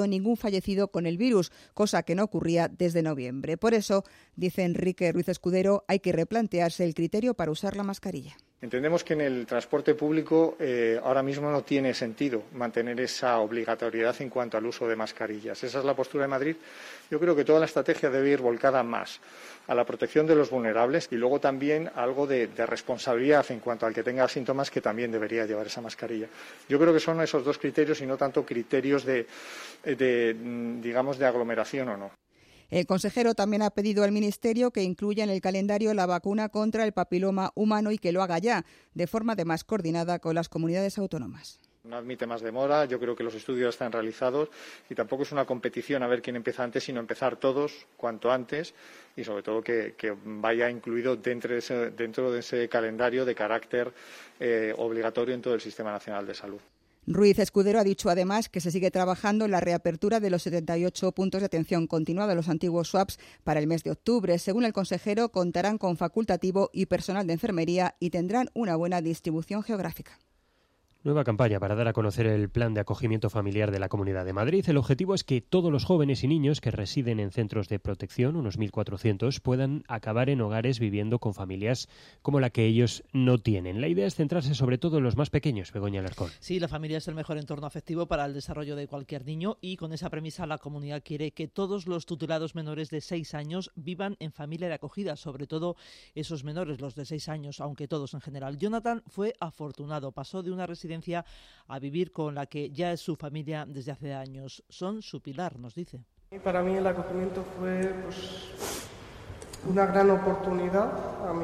visto ningún fallecido con el virus, cosa que no ocurría desde noviembre. Por eso, dice Enrique Ruiz Escudero, hay que replantearse el criterio para usar la mascarilla. Entendemos que en el transporte público ahora mismo no tiene sentido mantener esa obligatoriedad en cuanto al uso de mascarillas. Esa es la postura de Madrid. Yo creo que toda la estrategia debe ir volcada más a la protección de los vulnerables y luego también algo de responsabilidad en cuanto al que tenga síntomas, que también debería llevar esa mascarilla. Yo creo que son esos dos criterios y no tanto criterios de aglomeración o no. El consejero también ha pedido al Ministerio que incluya en el calendario la vacuna contra el papiloma humano y que lo haga ya, de forma además coordinada con las comunidades autónomas. No admite más demora, yo creo que los estudios están realizados y tampoco es una competición a ver quién empieza antes, sino empezar todos cuanto antes y sobre todo que vaya incluido dentro de ese calendario de carácter obligatorio en todo el Sistema Nacional de Salud. Ruiz Escudero ha dicho además que se sigue trabajando en la reapertura de los 78 puntos de atención continuada de los antiguos SWAPs para el mes de octubre. Según el consejero, contarán con facultativo y personal de enfermería y tendrán una buena distribución geográfica. Nueva campaña para dar a conocer el plan de acogimiento familiar de la Comunidad de Madrid. El objetivo es que todos los jóvenes y niños que residen en centros de protección, unos 1.400, puedan acabar en hogares viviendo con familias como la que ellos no tienen. La idea es centrarse sobre todo en los más pequeños, Begoña Alarcón. Sí, la familia es el mejor entorno afectivo para el desarrollo de cualquier niño y con esa premisa la comunidad quiere que todos los tutelados menores de 6 años vivan en familia de acogida, sobre todo esos menores, los de 6 años, aunque todos en general. Jonathan fue afortunado, pasó de una residencia a vivir con la que ya es su familia desde hace años. Son su pilar, nos dice. Para mí el acogimiento fue una gran oportunidad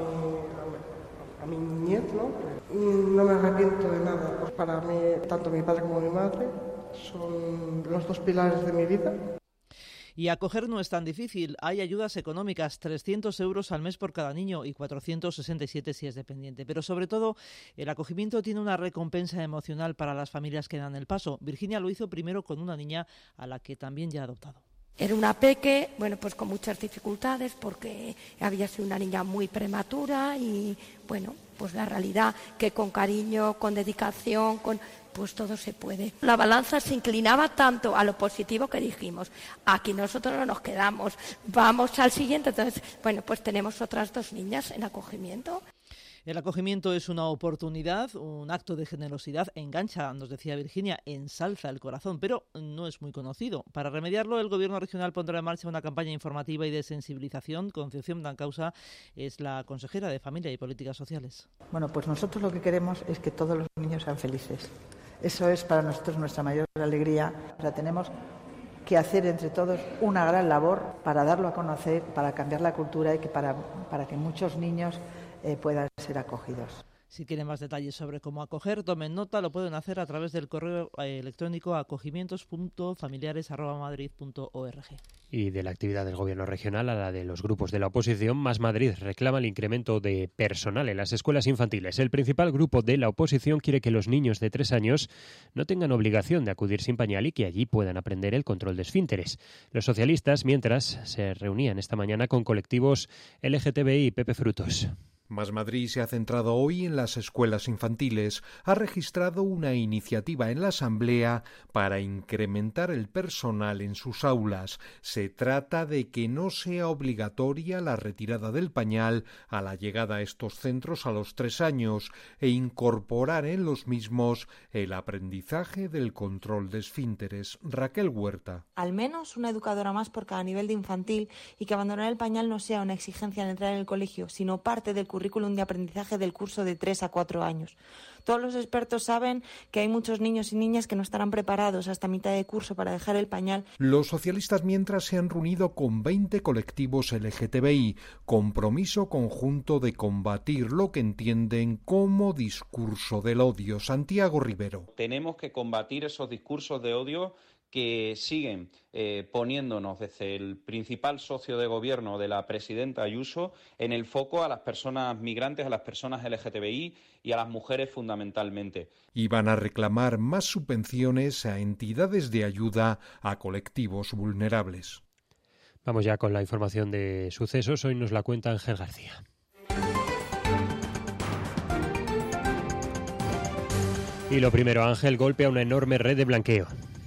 a mi niñez, ¿no? No me arrepiento de nada. Pues para mí, tanto mi padre como mi madre son los dos pilares de mi vida. Y acoger no es tan difícil. Hay ayudas económicas, 300 euros al mes por cada niño y 467 si es dependiente. Pero sobre todo, el acogimiento tiene una recompensa emocional para las familias que dan el paso. Virginia lo hizo primero con una niña a la que también ya ha adoptado. Era una peque, pues con muchas dificultades porque había sido una niña muy prematura y, pues la realidad que con cariño, con dedicación, pues todo se puede. La balanza se inclinaba tanto a lo positivo que dijimos, aquí nosotros no nos quedamos, vamos al siguiente. Entonces, pues tenemos otras 2 niñas en acogimiento. El acogimiento es una oportunidad, un acto de generosidad, engancha, nos decía Virginia, ensalza el corazón, pero no es muy conocido. Para remediarlo, el Gobierno regional pondrá en marcha una campaña informativa y de sensibilización. Concepción Dancausa es la consejera de Familia y Políticas Sociales. Pues nosotros lo que queremos es que todos los niños sean felices. Eso es para nosotros nuestra mayor alegría. Tenemos que hacer entre todos una gran labor para darlo a conocer, para cambiar la cultura y que para que muchos niños puedan ser acogidos. Si quieren más detalles sobre cómo acoger, tomen nota, lo pueden hacer a través del correo electrónico acogimientos.familiares@madrid.org. Y de la actividad del Gobierno regional a la de los grupos de la oposición, Más Madrid reclama el incremento de personal en las escuelas infantiles. El principal grupo de la oposición quiere que los niños de 3 años no tengan obligación de acudir sin pañal y que allí puedan aprender el control de esfínteres. Los socialistas, mientras, se reunían esta mañana con colectivos LGTBI. Pepe Frutos. Más Madrid se ha centrado hoy en las escuelas infantiles. Ha registrado una iniciativa en la Asamblea para incrementar el personal en sus aulas. Se trata de que no sea obligatoria la retirada del pañal a la llegada a estos centros a los 3 años e incorporar en los mismos el aprendizaje del control de esfínteres. Raquel Huerta. Al menos una educadora más por cada nivel de infantil y que abandonar el pañal no sea una exigencia al entrar en el colegio, sino parte del currículum de aprendizaje del curso de 3 a 4 años. Todos los expertos saben que hay muchos niños y niñas que no estarán preparados hasta mitad de curso para dejar el pañal. Los socialistas mientras se han reunido con 20 colectivos LGTBI, compromiso conjunto de combatir lo que entienden como discurso del odio. Santiago Rivero. Tenemos que combatir esos discursos de odio que siguen poniéndonos desde el principal socio de gobierno de la presidenta Ayuso en el foco a las personas migrantes, a las personas LGTBI y a las mujeres fundamentalmente. Y van a reclamar más subvenciones a entidades de ayuda a colectivos vulnerables. Vamos ya con la información de sucesos. Hoy nos la cuenta Ángel García. Y lo primero, Ángel, golpe a una enorme red de blanqueo.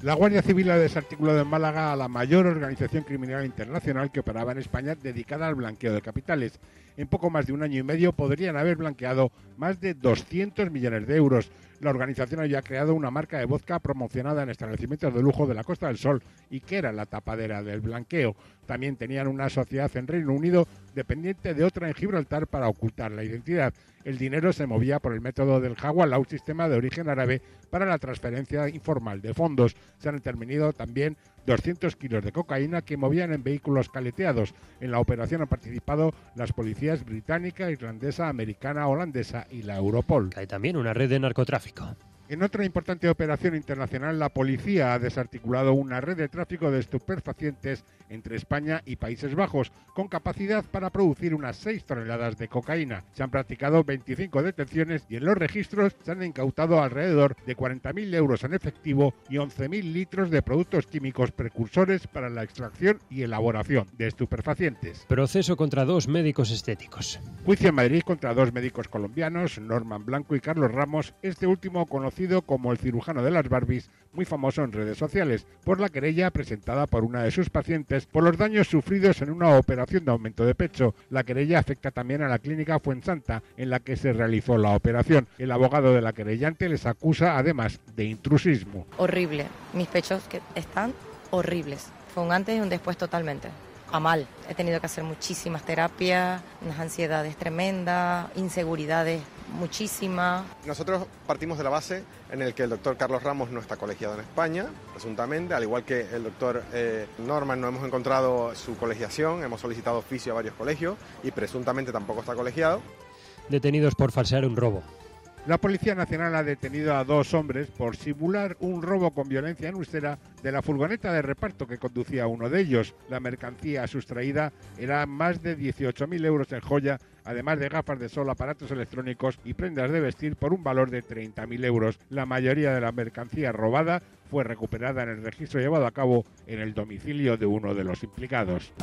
La Guardia Civil ha desarticulado en Málaga a la mayor organización criminal internacional que operaba en España dedicada al blanqueo de capitales. En poco más de un año y medio podrían haber blanqueado más de 200 millones de euros. La organización había creado una marca de vodka promocionada en establecimientos de lujo de la Costa del Sol y que era la tapadera del blanqueo. También tenían una sociedad en Reino Unido dependiente de otra en Gibraltar para ocultar la identidad. El dinero se movía por el método del Hawala, sistema de origen árabe para la transferencia informal de fondos. Se han intervenido también 200 kilos de cocaína que movían en vehículos caleteados. En la operación han participado las policías británica, irlandesa, americana, holandesa y la Europol. Hay también una red de narcotráfico. En otra importante operación internacional, la policía ha desarticulado una red de tráfico de estupefacientes entre España y Países Bajos, con capacidad para producir unas 6 toneladas de cocaína. Se han practicado 25 detenciones y en los registros se han incautado alrededor de 40.000 euros en efectivo y 11.000 litros de productos químicos precursores para la extracción y elaboración de estupefacientes. Proceso contra 2 médicos estéticos. Juicio en Madrid contra 2 médicos colombianos, Norman Blanco y Carlos Ramos, este último conocido como el cirujano de las Barbies, muy famoso en redes sociales, por la querella presentada por una de sus pacientes por los daños sufridos en una operación de aumento de pecho. La querella afecta también a la clínica Fuensanta, en la que se realizó la operación. El abogado de la querellante les acusa además de intrusismo. Horrible. Mis pechos que están horribles. Fue un antes y un después totalmente. A mal. He tenido que hacer muchísimas terapias, unas ansiedades tremendas, inseguridades muchísimas. Nosotros partimos de la base en el que el doctor Carlos Ramos no está colegiado en España, presuntamente, al igual que el doctor Norman no hemos encontrado su colegiación, hemos solicitado oficio a varios colegios y presuntamente tampoco está colegiado. Detenidos por falsear un robo. La Policía Nacional ha detenido a 2 hombres por simular un robo con violencia en Ustera de la furgoneta de reparto que conducía uno de ellos. La mercancía sustraída era más de 18.000 euros en joya, además de gafas de sol, aparatos electrónicos y prendas de vestir por un valor de 30.000 euros. La mayoría de la mercancía robada fue recuperada en el registro llevado a cabo en el domicilio de uno de los implicados.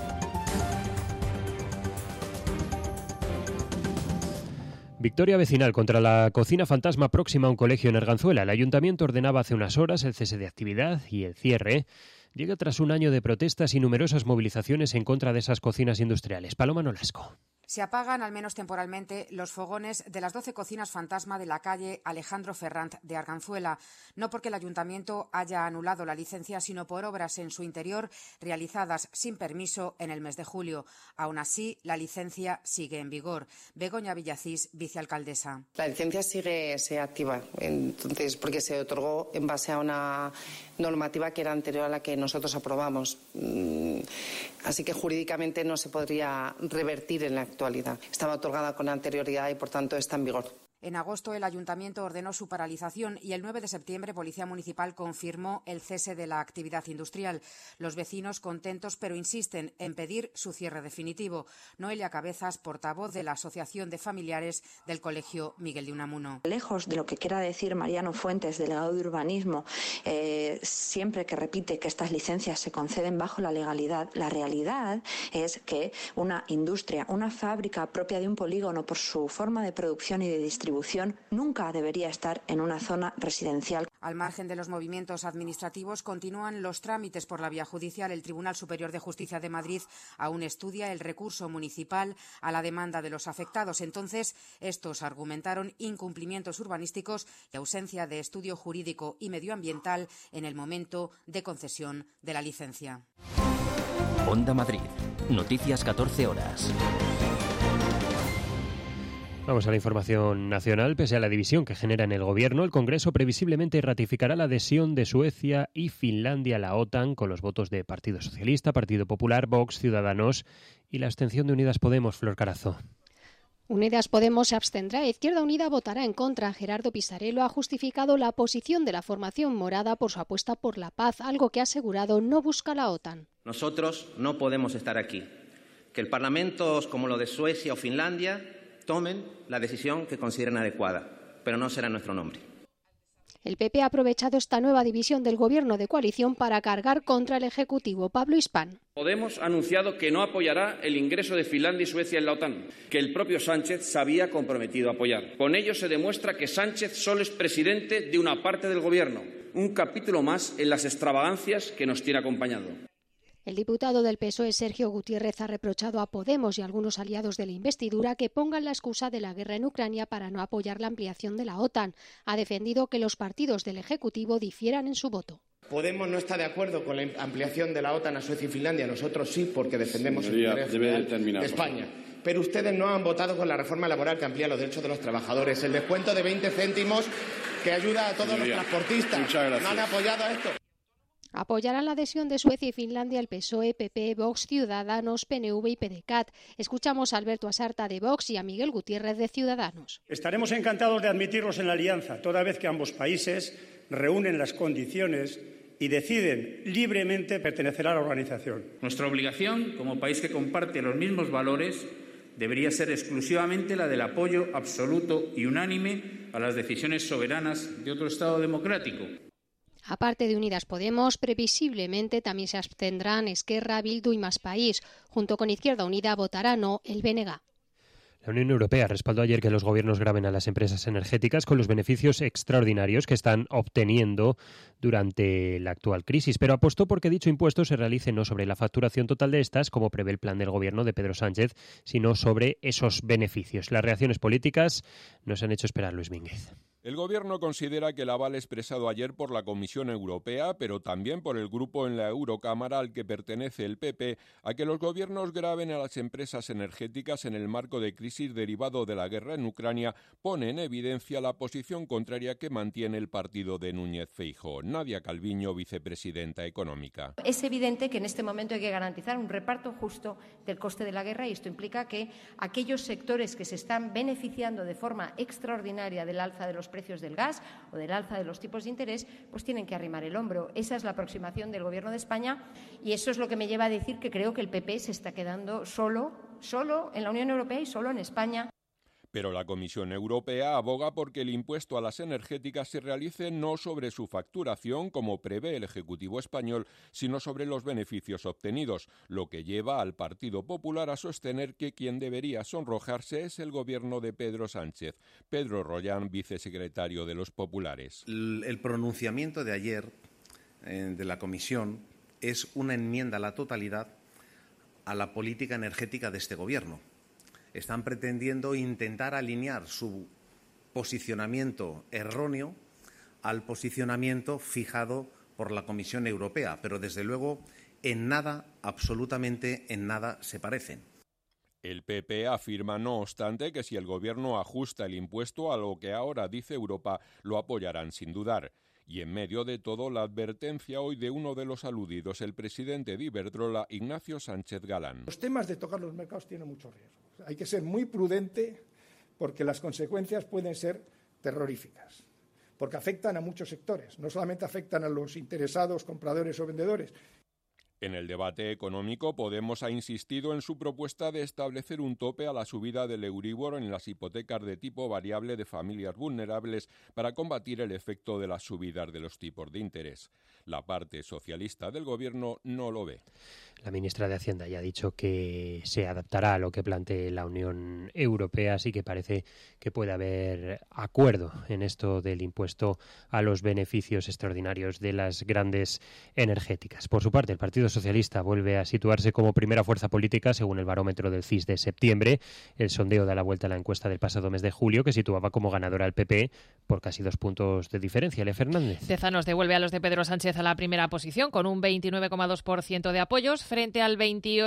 Victoria vecinal contra la cocina fantasma próxima a un colegio en Arganzuela. El ayuntamiento ordenaba hace unas horas el cese de actividad y el cierre llega tras un año de protestas y numerosas movilizaciones en contra de esas cocinas industriales. Paloma Nolasco. Se apagan, al menos temporalmente, los fogones de las 12 cocinas fantasma de la calle Alejandro Ferrand de Arganzuela. No porque el ayuntamiento haya anulado la licencia, sino por obras en su interior realizadas sin permiso en el mes de julio. Aún así, la licencia sigue en vigor. Begoña Villacís, vicealcaldesa. La licencia sigue activa, entonces, porque se otorgó en base a una normativa que era anterior a la que nosotros aprobamos. Así que jurídicamente no se podría revertir en la actualidad. Estaba otorgada con anterioridad y, por tanto, está en vigor. En agosto el ayuntamiento ordenó su paralización y el 9 de septiembre Policía Municipal confirmó el cese de la actividad industrial. Los vecinos contentos, pero insisten en pedir su cierre definitivo. Noelia Cabezas, portavoz de la Asociación de Familiares del Colegio Miguel de Unamuno. Lejos de lo que quiera decir Mariano Fuentes, delegado de Urbanismo, siempre que repite que estas licencias se conceden bajo la legalidad, la realidad es que una industria, una fábrica propia de un polígono por su forma de producción y de distribución nunca debería estar en una zona residencial. Al margen de los movimientos administrativos, continúan los trámites por la vía judicial. El Tribunal Superior de Justicia de Madrid aún estudia el recurso municipal a la demanda de los afectados. Entonces, estos argumentaron incumplimientos urbanísticos y ausencia de estudio jurídico y medioambiental en el momento de concesión de la licencia. Onda Madrid. Noticias 14 horas. Vamos a la información nacional. Pese a la división que genera en el Gobierno, el Congreso previsiblemente ratificará la adhesión de Suecia y Finlandia a la OTAN con los votos de Partido Socialista, Partido Popular, Vox, Ciudadanos y la abstención de Unidas Podemos. Flor Carazo. Unidas Podemos se abstendrá. Izquierda Unida votará en contra. Gerardo Pisarello ha justificado la posición de la formación morada por su apuesta por la paz, algo que ha asegurado no busca la OTAN. Nosotros no podemos estar aquí. Que el Parlamento, como lo de Suecia o Finlandia, tomen la decisión que consideren adecuada, pero no será en nuestro nombre. El PP ha aprovechado esta nueva división del Gobierno de coalición para cargar contra el Ejecutivo. Pablo Hispán. Podemos ha anunciado que no apoyará el ingreso de Finlandia y Suecia en la OTAN, que el propio Sánchez se había comprometido a apoyar. Con ello se demuestra que Sánchez solo es presidente de una parte del Gobierno, un capítulo más en las extravagancias que nos tiene acompañado. El diputado del PSOE, Sergio Gutiérrez, ha reprochado a Podemos y a algunos aliados de la investidura que pongan la excusa de la guerra en Ucrania para no apoyar la ampliación de la OTAN. Ha defendido que los partidos del Ejecutivo difieran en su voto. Podemos no está de acuerdo con la ampliación de la OTAN a Suecia y Finlandia. Nosotros sí, porque defendemos el interés general de España. Pero ustedes no han votado con la reforma laboral que amplía los derechos de los trabajadores, el descuento de 20 céntimos que ayuda a todos los transportistas. No han apoyado esto. Apoyarán la adhesión de Suecia y Finlandia el PSOE, PP, Vox, Ciudadanos, PNV y PDeCAT. Escuchamos a Alberto Asarta de Vox y a Miguel Gutiérrez de Ciudadanos. Estaremos encantados de admitirlos en la alianza, toda vez que ambos países reúnen las condiciones y deciden libremente pertenecer a la organización. Nuestra obligación, como país que comparte los mismos valores, debería ser exclusivamente la del apoyo absoluto y unánime a las decisiones soberanas de otro Estado democrático. Aparte de Unidas Podemos, previsiblemente también se abstendrán Esquerra, Bildu y Más País. Junto con Izquierda Unida votará no el BNG. La Unión Europea respaldó ayer que los gobiernos graven a las empresas energéticas con los beneficios extraordinarios que están obteniendo durante la actual crisis, pero apostó porque dicho impuesto se realice no sobre la facturación total de estas, como prevé el plan del gobierno de Pedro Sánchez, sino sobre esos beneficios. Las reacciones políticas nos han hecho esperar, Luis Mínguez. El Gobierno considera que el aval expresado ayer por la Comisión Europea, pero también por el grupo en la Eurocámara al que pertenece el PP, a que los gobiernos graven a las empresas energéticas en el marco de crisis derivado de la guerra en Ucrania, pone en evidencia la posición contraria que mantiene el partido de Núñez Feijóo. Nadia Calviño, vicepresidenta económica. Es evidente que en este momento hay que garantizar un reparto justo del coste de la guerra y esto implica que aquellos sectores que se están beneficiando de forma extraordinaria del alza de los precios del gas o del alza de los tipos de interés, pues tienen que arrimar el hombro. Esa es la aproximación del Gobierno de España y eso es lo que me lleva a decir que creo que el PP se está quedando solo en la Unión Europea y solo en España. Pero la Comisión Europea aboga porque el impuesto a las energéticas se realice no sobre su facturación, como prevé el Ejecutivo español, sino sobre los beneficios obtenidos, lo que lleva al Partido Popular a sostener que quien debería sonrojarse es el gobierno de Pedro Sánchez. Pedro Rollán, vicesecretario de los Populares. El pronunciamiento de ayer de la Comisión es una enmienda a la totalidad a la política energética de este gobierno. Están pretendiendo intentar alinear su posicionamiento erróneo al posicionamiento fijado por la Comisión Europea, pero desde luego en nada, absolutamente en nada se parecen. El PP afirma, no obstante, que si el Gobierno ajusta el impuesto a lo que ahora dice Europa, lo apoyarán sin dudar. Y en medio de todo, la advertencia hoy de uno de los aludidos, el presidente de Iberdrola, Ignacio Sánchez Galán. Los temas de tocar los mercados tienen mucho riesgo. Hay que ser muy prudente porque las consecuencias pueden ser terroríficas, porque afectan a muchos sectores, no solamente afectan a los interesados, compradores o vendedores. En el debate económico, Podemos ha insistido en su propuesta de establecer un tope a la subida del Euribor en las hipotecas de tipo variable de familias vulnerables para combatir el efecto de las subidas de los tipos de interés. La parte socialista del Gobierno no lo ve. La ministra de Hacienda ya ha dicho que se adaptará a lo que plantee la Unión Europea, así que parece que puede haber acuerdo en esto del impuesto a los beneficios extraordinarios de las grandes energéticas. Por su parte, el Partido Socialista vuelve a situarse como primera fuerza política según el barómetro del CIS de septiembre. El sondeo da la vuelta a la encuesta del pasado mes de julio, que situaba como ganadora al PP por casi 2 puntos de diferencia. Elia Fernández. Tezanos devuelve a los de Pedro Sánchez a la primera posición con un 29,2% de apoyos frente al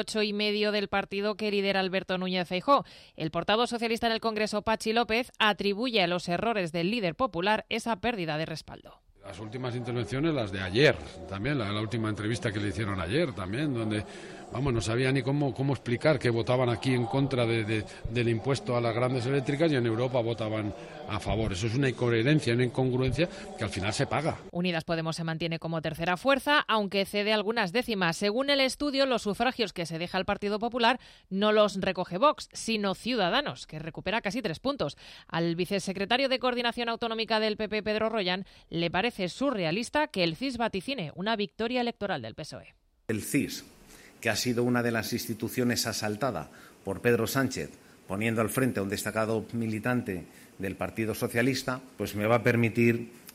28,5% del partido que lidera Alberto Núñez Feijóo. El portavoz socialista en el Congreso, Patxi López, atribuye a los errores del líder popular esa pérdida de respaldo. Las últimas intervenciones, las de ayer, también la última entrevista que le hicieron ayer también, donde no sabía ni cómo explicar que votaban aquí en contra del impuesto a las grandes eléctricas y en Europa votaban a favor. Eso es una incoherencia, una incongruencia que al final se paga. Unidas Podemos se mantiene como tercera fuerza, aunque cede algunas décimas. Según el estudio, los sufragios que se deja el Partido Popular no los recoge Vox, sino Ciudadanos, que recupera casi 3 puntos. Al vicesecretario de Coordinación Autonómica del PP, Pedro Rollán, le parece surrealista que el CIS vaticine una victoria electoral del PSOE. El CIS, que ha sido una de las instituciones asaltada por Pedro Sánchez, poniendo al frente a un destacado militante del Partido Socialista, pues me va a permitir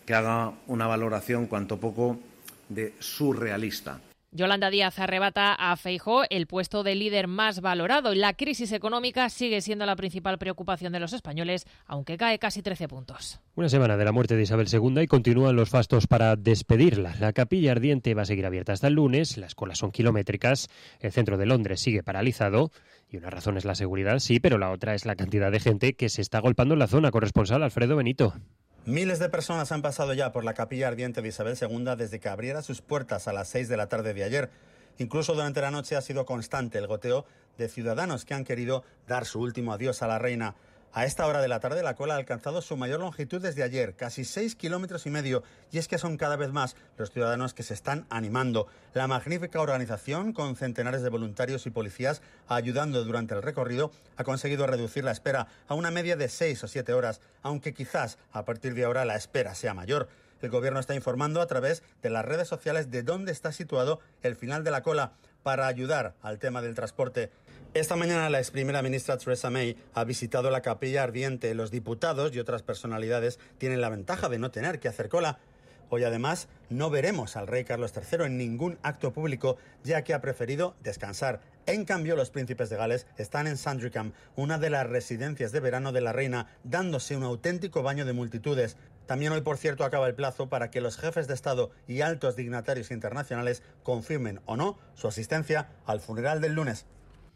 que haga una valoración cuanto poco de surrealista. Yolanda Díaz arrebata a Feijóo el puesto de líder más valorado y la crisis económica sigue siendo la principal preocupación de los españoles, aunque cae casi 13 puntos. Una semana de la muerte de Isabel II y continúan los fastos para despedirla. La capilla ardiente va a seguir abierta hasta el lunes, las colas son kilométricas, el centro de Londres sigue paralizado y una razón es la seguridad, sí, pero la otra es la cantidad de gente que se está agolpando en la zona. Corresponsal Alfredo Benito. Miles de personas han pasado ya por la capilla ardiente de Isabel II desde que abriera sus puertas a las 6 de la tarde de ayer. Incluso durante la noche ha sido constante el goteo de ciudadanos que han querido dar su último adiós a la reina. A esta hora de la tarde la cola ha alcanzado su mayor longitud desde ayer, casi 6,5 kilómetros, y es que son cada vez más los ciudadanos que se están animando. La magnífica organización, con centenares de voluntarios y policías ayudando durante el recorrido, ha conseguido reducir la espera a una media de 6 o 7 horas, aunque quizás a partir de ahora la espera sea mayor. El gobierno está informando a través de las redes sociales de dónde está situado el final de la cola para ayudar al tema del transporte. Esta mañana la ex primera ministra Theresa May ha visitado la capilla ardiente. Los diputados y otras personalidades tienen la ventaja de no tener que hacer cola. Hoy además no veremos al rey Carlos III en ningún acto público, ya que ha preferido descansar. En cambio, los príncipes de Gales están en Sandringham, una de las residencias de verano de la reina, dándose un auténtico baño de multitudes. También hoy, por cierto, acaba el plazo para que los jefes de Estado y altos dignatarios internacionales confirmen o no su asistencia al funeral del lunes.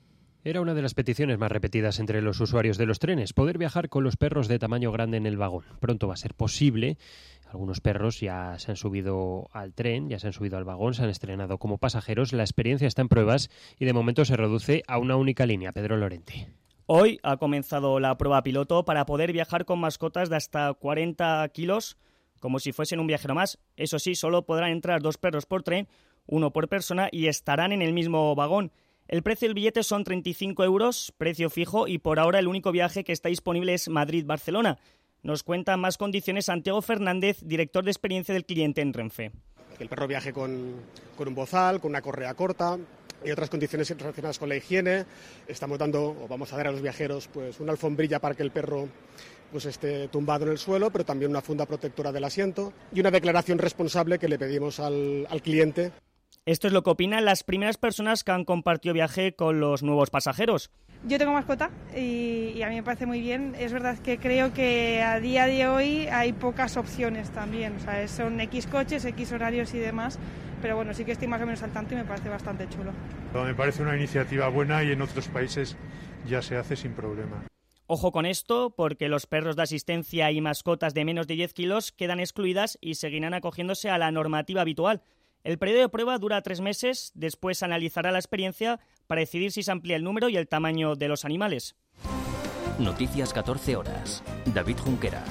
Era una de las peticiones más repetidas entre los usuarios de los trenes, poder viajar con los perros de tamaño grande en el vagón. Pronto va a ser posible. Algunos perros ya se han subido al tren, ya se han subido al vagón, se han estrenado como pasajeros. La experiencia está en pruebas y de momento se reduce a una única línea. Pedro Lorente. Hoy ha comenzado la prueba piloto para poder viajar con mascotas de hasta 40 kilos, como si fuesen un viajero más. Eso sí, solo podrán entrar 2 perros por tren, 1 por persona, y estarán en el mismo vagón. El precio del billete son 35 euros, precio fijo, y por ahora el único viaje que está disponible es Madrid-Barcelona. Nos cuenta más condiciones Santiago Fernández, director de experiencia del cliente en Renfe. Que el perro viaje con un bozal, con una correa corta y otras condiciones relacionadas con la higiene. Estamos dando, o vamos a dar a los viajeros, pues una alfombrilla para que el perro pues esté tumbado en el suelo, pero también una funda protectora del asiento y una declaración responsable que le pedimos al cliente. Esto es lo que opinan las primeras personas que han compartido viaje con los nuevos pasajeros. Yo tengo mascota y a mí me parece muy bien. Es verdad que creo que a día de hoy hay pocas opciones también. O sea, son X coches, X horarios y demás. Pero bueno, sí que estoy más o menos al tanto y me parece bastante chulo. Me parece una iniciativa buena y en otros países ya se hace sin problema. Ojo con esto, porque los perros de asistencia y mascotas de menos de 10 kilos quedan excluidas y seguirán acogiéndose a la normativa habitual. El periodo de prueba dura 3 meses, después analizará la experiencia para decidir si se amplía el número y el tamaño de los animales. Noticias 14 horas. David Junquera.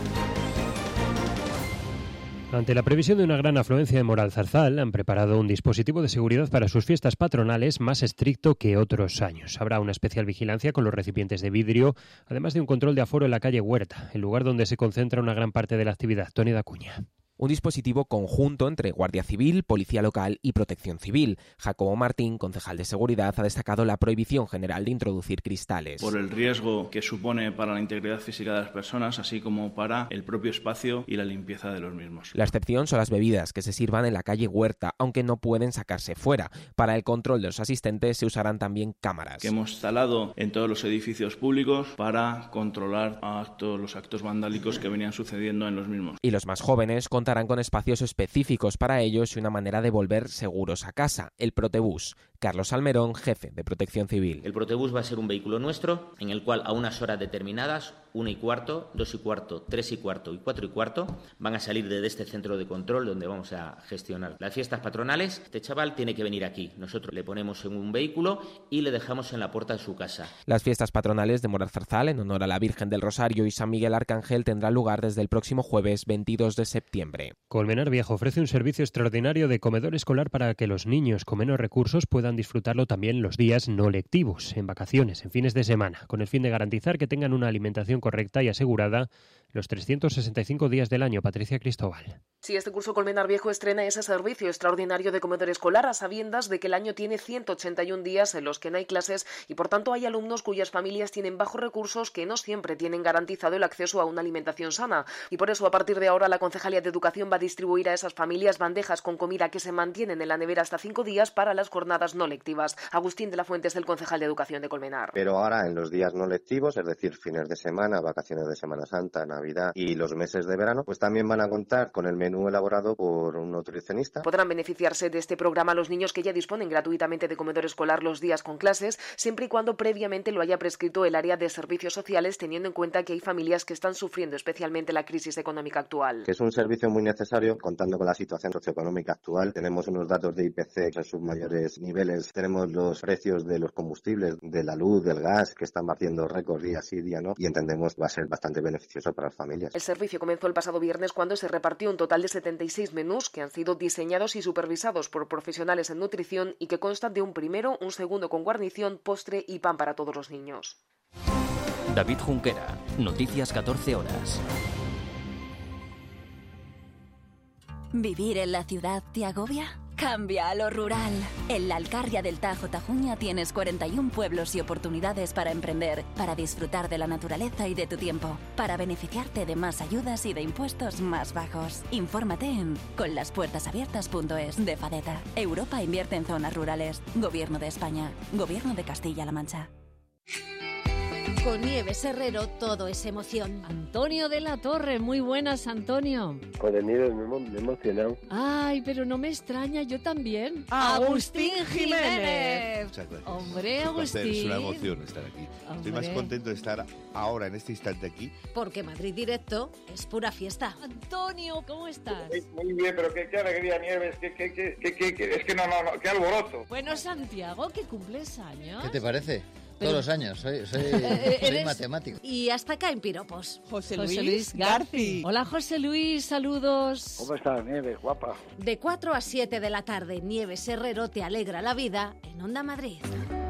Ante la previsión de una gran afluencia en Moralzarzal, han preparado un dispositivo de seguridad para sus fiestas patronales más estricto que otros años. Habrá una especial vigilancia con los recipientes de vidrio, además de un control de aforo en la calle Huerta, el lugar donde se concentra una gran parte de la actividad. Tony Dacuña. Un dispositivo conjunto entre Guardia Civil, Policía Local y Protección Civil. Jacobo Martín, concejal de Seguridad, ha destacado la prohibición general de introducir cristales. Por el riesgo que supone para la integridad física de las personas, así como para el propio espacio y la limpieza de los mismos. La excepción son las bebidas que se sirvan en la calle Huerta, aunque no pueden sacarse fuera. Para el control de los asistentes se usarán también cámaras. Que hemos instalado en todos los edificios públicos para controlar los actos vandálicos que venían sucediendo en los mismos. Y los más jóvenes contarán con espacios específicos para ellos y una manera de volver seguros a casa, el Protebús. Carlos Almerón, jefe de Protección Civil. El Protebús va a ser un vehículo nuestro en el cual a unas horas determinadas, 1:15, 2:15, 3:15 y 4:15, van a salir desde este centro de control donde vamos a gestionar las fiestas patronales. Este chaval tiene que venir aquí. Nosotros le ponemos en un vehículo y le dejamos en la puerta de su casa. Las fiestas patronales de Moralzarzal, en honor a la Virgen del Rosario y San Miguel Arcángel, tendrán lugar desde el próximo jueves 22 de septiembre. Colmenar Viejo ofrece un servicio extraordinario de comedor escolar para que los niños con menos recursos puedan puedan disfrutarlo también los días no lectivos, en vacaciones, en fines de semana, con el fin de garantizar que tengan una alimentación correcta y asegurada los 365 días del año. Patricia Cristóbal. Sí, este curso Colmenar Viejo estrena ese servicio extraordinario de comedor escolar a sabiendas de que el año tiene 181 días en los que no hay clases y por tanto hay alumnos cuyas familias tienen bajos recursos que no siempre tienen garantizado el acceso a una alimentación sana. Y por eso a partir de ahora la Concejalía de Educación va a distribuir a esas familias bandejas con comida que se mantienen en la nevera hasta 5 días para las jornadas no lectivas. Agustín de la Fuente es el concejal de Educación de Colmenar. Pero ahora en los días no lectivos, es decir, fines de semana, vacaciones de Semana Santa, Navidad y los meses de verano, pues también van a contar con el menú elaborado por un nutricionista. Podrán beneficiarse de este programa los niños que ya disponen gratuitamente de comedor escolar los días con clases, siempre y cuando previamente lo haya prescrito el área de servicios sociales, teniendo en cuenta que hay familias que están sufriendo especialmente la crisis económica actual. Que es un servicio muy necesario, contando con la situación socioeconómica actual. Tenemos unos datos de IPC en sus mayores niveles, tenemos los precios de los combustibles, de la luz, del gas, que están batiendo récords día sí, día no, y entendemos que va a ser bastante beneficioso para las familias. El servicio comenzó el pasado viernes cuando se repartió un total de 76 menús que han sido diseñados y supervisados por profesionales en nutrición y que constan de un primero, un segundo con guarnición, postre y pan para todos los niños. David Junquera, Noticias 14 horas. ¿Vivir en la ciudad te agobia? Cambia a lo rural. En la Alcarria del Tajo Tajuña tienes 41 pueblos y oportunidades para emprender, para disfrutar de la naturaleza y de tu tiempo, para beneficiarte de más ayudas y de impuestos más bajos. Infórmate en conlaspuertasabiertas.es de Fadeta. Europa invierte en zonas rurales. Gobierno de España. Gobierno de Castilla-La Mancha. Con Nieves Herrero todo es emoción. Antonio de la Torre, muy buenas, Antonio. Con el Nieves me he emocionado. Ay, pero no me extraña, yo también. ¡Agustín Jiménez! Muchas gracias. Hombre, Agustín. Es una emoción estar aquí. Hombre. Estoy más contento de estar ahora, en este instante aquí. Porque Madrid Directo es pura fiesta. Antonio, ¿cómo estás? Muy bien, pero qué alegría, Nieves, es que no, qué alboroto. Bueno, Santiago, que cumples años. ¿Qué te parece? Todos los años, soy matemático. Y hasta acá en piropos. José Luis Garci. Hola, José Luis, saludos. ¿Cómo estás, Nieves, guapa? De 4 a 7 de la tarde, Nieves Herrero te alegra la vida en Onda Madrid.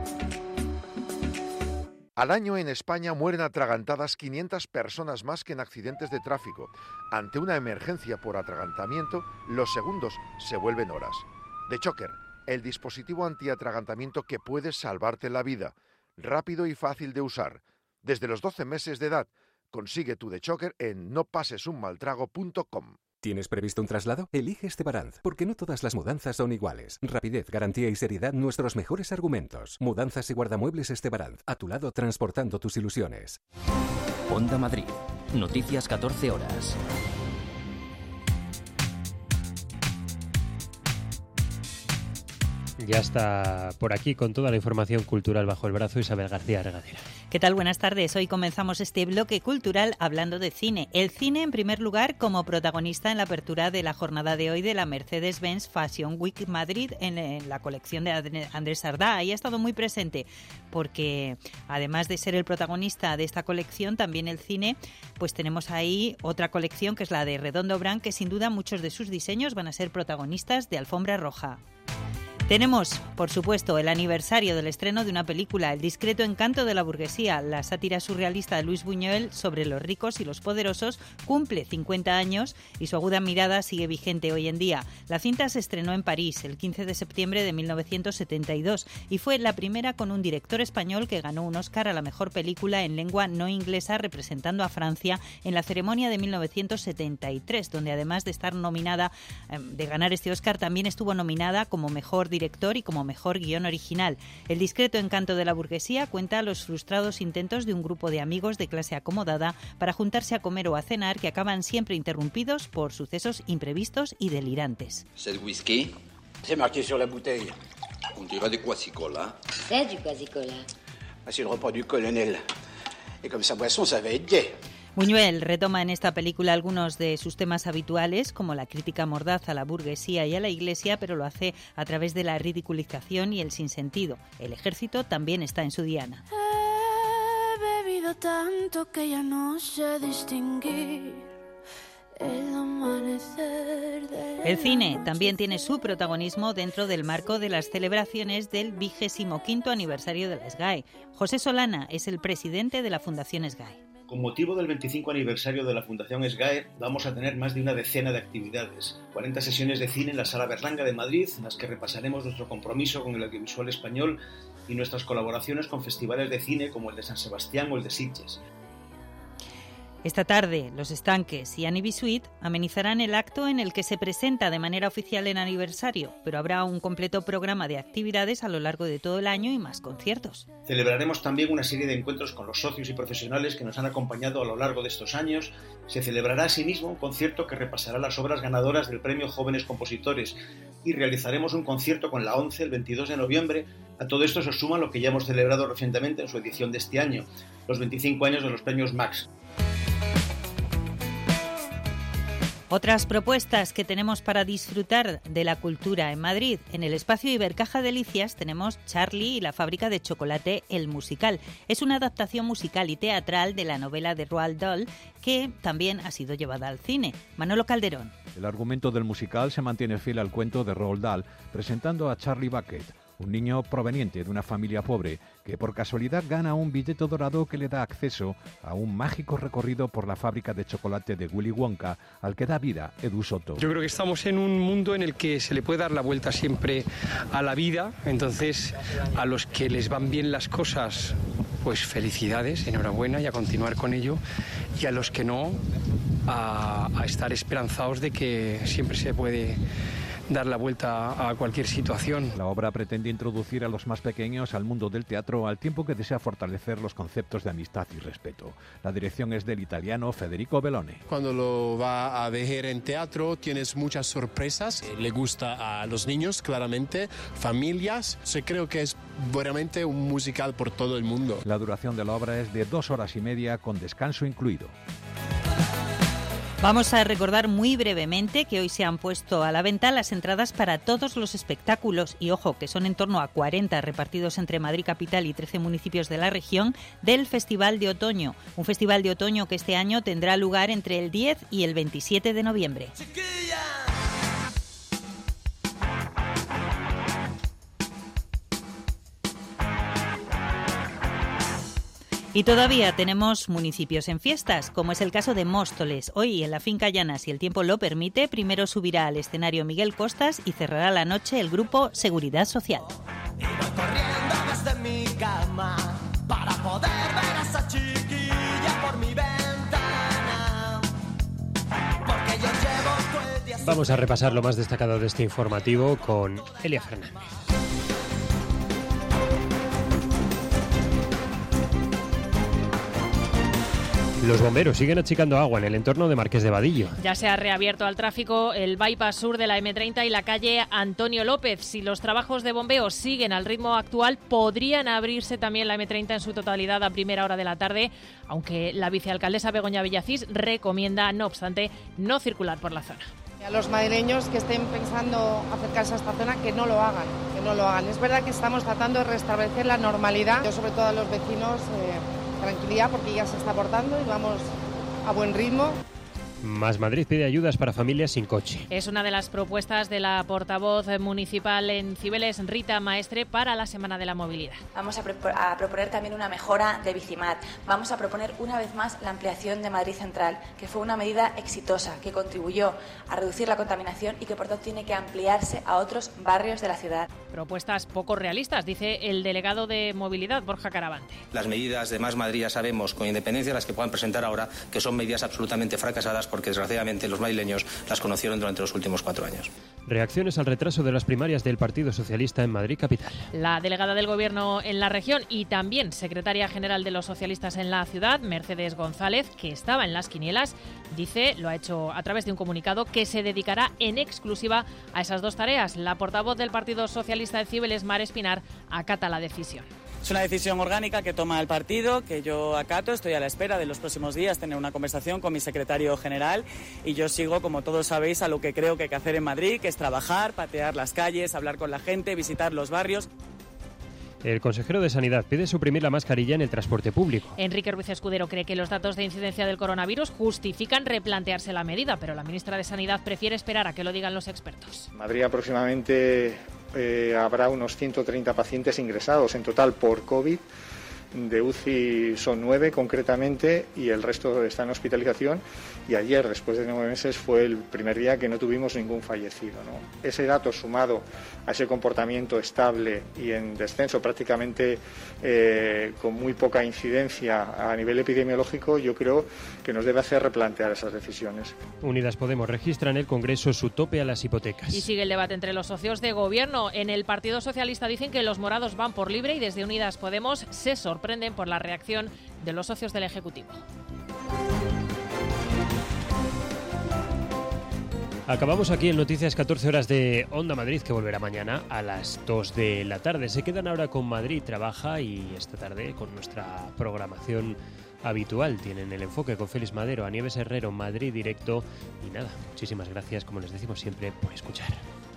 Al año en España mueren atragantadas 500 personas más que en accidentes de tráfico. Ante una emergencia por atragantamiento, los segundos se vuelven horas. The Choker, el dispositivo antiatragantamiento que puede salvarte la vida. Rápido y fácil de usar. Desde los 12 meses de edad, consigue tu The Choker en nopasesunmaltrago.com. ¿Tienes previsto un traslado? Elige Estebaranz, porque no todas las mudanzas son iguales. Rapidez, garantía y seriedad, nuestros mejores argumentos. Mudanzas y guardamuebles Estebaranz, a tu lado transportando tus ilusiones. Onda Madrid, Noticias 14 horas. Ya está por aquí con toda la información cultural bajo el brazo Isabel García Regadera. ¿Qué tal? Buenas tardes. Hoy comenzamos este bloque cultural hablando de cine. El cine, en primer lugar, como protagonista en la apertura de la jornada de hoy de la Mercedes-Benz Fashion Week Madrid en la colección de Andrés Sardá. Ahí ha estado muy presente porque, además de ser el protagonista de esta colección, también el cine, pues tenemos ahí otra colección que es la de Redondo Brand, que sin duda muchos de sus diseños van a ser protagonistas de Alfombra Roja. Tenemos, por supuesto, el aniversario del estreno de una película, El discreto encanto de la burguesía. La sátira surrealista de Luis Buñuel sobre los ricos y los poderosos cumple 50 años y su aguda mirada sigue vigente hoy en día. La cinta se estrenó en París el 15 de septiembre de 1972 y fue la primera con un director español que ganó un Oscar a la mejor película en lengua no inglesa representando a Francia en la ceremonia de 1973, donde además de estar nominada, de ganar este Oscar, también estuvo nominada como mejor director y como mejor guión original. El discreto encanto de la burguesía cuenta los frustrados intentos de un grupo de amigos de clase acomodada para juntarse a comer o a cenar que acaban siempre interrumpidos por sucesos imprevistos y delirantes. C'est du whisky? C'est marqué sur la bouteille. On dirait du quasicola. C'est du quasicola. C'est le repas du colonel. Et comme sa boisson, ça va être gai. Buñuel retoma en esta película algunos de sus temas habituales, como la crítica mordaz a la burguesía y a la Iglesia, pero lo hace a través de la ridiculización y el sinsentido. El ejército también está en su diana. He bebido tanto que ya no sé distinguir El cine también tiene su protagonismo dentro del marco de las celebraciones del 25º aniversario de la SGAE. José Solana es el presidente de la Fundación SGAE. Con motivo del 25 aniversario de la Fundación SGAE, vamos a tener más de una decena de actividades. 40 sesiones de cine en la Sala Berlanga de Madrid, en las que repasaremos nuestro compromiso con el audiovisual español y nuestras colaboraciones con festivales de cine como el de San Sebastián o el de Sitges. Esta tarde, Los Estanques y Annie Bisuit amenizarán el acto en el que se presenta de manera oficial el aniversario, pero habrá un completo programa de actividades a lo largo de todo el año y más conciertos. Celebraremos también una serie de encuentros con los socios y profesionales que nos han acompañado a lo largo de estos años. Se celebrará asimismo un concierto que repasará las obras ganadoras del Premio Jóvenes Compositores y realizaremos un concierto con la ONCE el 22 de noviembre. A todo esto se suma lo que ya hemos celebrado recientemente en su edición de este año, los 25 años de los premios Max. Otras propuestas que tenemos para disfrutar de la cultura en Madrid. En el espacio Ibercaja Delicias tenemos Charlie y la fábrica de chocolate El Musical. Es una adaptación musical y teatral de la novela de Roald Dahl que también ha sido llevada al cine. Manolo Calderón. El argumento del musical se mantiene fiel al cuento de Roald Dahl, presentando a Charlie Bucket, un niño proveniente de una familia pobre que por casualidad gana un billete dorado que le da acceso a un mágico recorrido por la fábrica de chocolate de Willy Wonka, al que da vida Edu Soto. Yo creo que estamos en un mundo en el que se le puede dar la vuelta siempre a la vida, entonces a los que les van bien las cosas, pues felicidades, enhorabuena y a continuar con ello, y a los que no, a estar esperanzados de que siempre se puede dar la vuelta a cualquier situación. La obra pretende introducir a los más pequeños al mundo del teatro al tiempo que desea fortalecer los conceptos de amistad y respeto. La dirección es del italiano Federico Bellone. Cuando lo va a ver en teatro tienes muchas sorpresas. Le gusta a los niños, claramente, familias. Creo que es realmente un musical por todo el mundo. La duración de la obra es de 2 horas y media con descanso incluido. Vamos a recordar muy brevemente que hoy se han puesto a la venta las entradas para todos los espectáculos, y ojo, que son en torno a 40 repartidos entre Madrid capital y 13 municipios de la región, del Festival de Otoño. Un festival de otoño que este año tendrá lugar entre el 10 y el 27 de noviembre. Y todavía tenemos municipios en fiestas, como es el caso de Móstoles. Hoy, en la Finca Llana, si el tiempo lo permite, primero subirá al escenario Miguel Costas y cerrará la noche el grupo Seguridad Social. Vamos a repasar lo más destacado de este informativo con Elia Fernández. Los bomberos siguen achicando agua en el entorno de Marqués de Vadillo. Ya se ha reabierto al tráfico el bypass sur de la M30 y la calle Antonio López. Si los trabajos de bombeo siguen al ritmo actual, podrían abrirse también la M30 en su totalidad a primera hora de la tarde, aunque la vicealcaldesa Begoña Villacís recomienda, no obstante, no circular por la zona. A los madrileños que estén pensando acercarse a esta zona, que no lo hagan, Es verdad que estamos tratando de restablecer la normalidad. Yo, sobre todo a los vecinos, tranquilidad, porque ya se está aportando y vamos a buen ritmo. Más Madrid pide ayudas para familias sin coche. Es una de las propuestas de la portavoz municipal en Cibeles, Rita Maestre, para la Semana de la Movilidad. Vamos a proponer también una mejora de Bicimat. Vamos a proponer una vez más la ampliación de Madrid Central, que fue una medida exitosa, que contribuyó a reducir la contaminación y que por tanto tiene que ampliarse a otros barrios de la ciudad. Propuestas poco realistas, dice el delegado de Movilidad, Borja Caravante. Las medidas de Más Madrid ya sabemos, con independencia de las que puedan presentar ahora, que son medidas absolutamente fracasadas, porque desgraciadamente los madrileños las conocieron durante los últimos 4 años. Reacciones al retraso de las primarias del Partido Socialista en Madrid capital. La delegada del Gobierno en la región y también secretaria general de los socialistas en la ciudad, Mercedes González, que estaba en las quinielas, dice, lo ha hecho a través de un comunicado, que se dedicará en exclusiva a esas 2 tareas. La portavoz del Partido Socialista de Cibeles, Mar Espinar, acata la decisión. Es una decisión orgánica que toma el partido, que yo acato. Estoy a la espera de los próximos días tener una conversación con mi secretario general y yo sigo, como todos sabéis, a lo que creo que hay que hacer en Madrid, que es trabajar, patear las calles, hablar con la gente, visitar los barrios. El consejero de Sanidad pide suprimir la mascarilla en el transporte público. Enrique Ruiz Escudero cree que los datos de incidencia del coronavirus justifican replantearse la medida, pero la ministra de Sanidad prefiere esperar a que lo digan los expertos. En Madrid aproximadamente habrá unos 130 pacientes ingresados en total por COVID. De UCI son 9 concretamente y el resto está en hospitalización, y ayer, después de 9 meses, fue el primer día que no tuvimos ningún fallecido, ¿no? Ese dato, sumado a ese comportamiento estable y en descenso prácticamente con muy poca incidencia a nivel epidemiológico, yo creo que nos debe hacer replantear esas decisiones. Unidas Podemos registra en el Congreso su tope a las hipotecas. Y sigue el debate entre los socios de gobierno. En el Partido Socialista dicen que los morados van por libre y desde Unidas Podemos se sorprenden por la reacción de los socios del Ejecutivo. Acabamos aquí en Noticias 14 horas de Onda Madrid, que volverá mañana a las 2 de la tarde. Se quedan ahora con Madrid Trabaja y esta tarde con nuestra programación habitual. Tienen El Enfoque con Félix Madero, a Nieves Herrero, Madrid Directo y nada, muchísimas gracias, como les decimos siempre, por escuchar.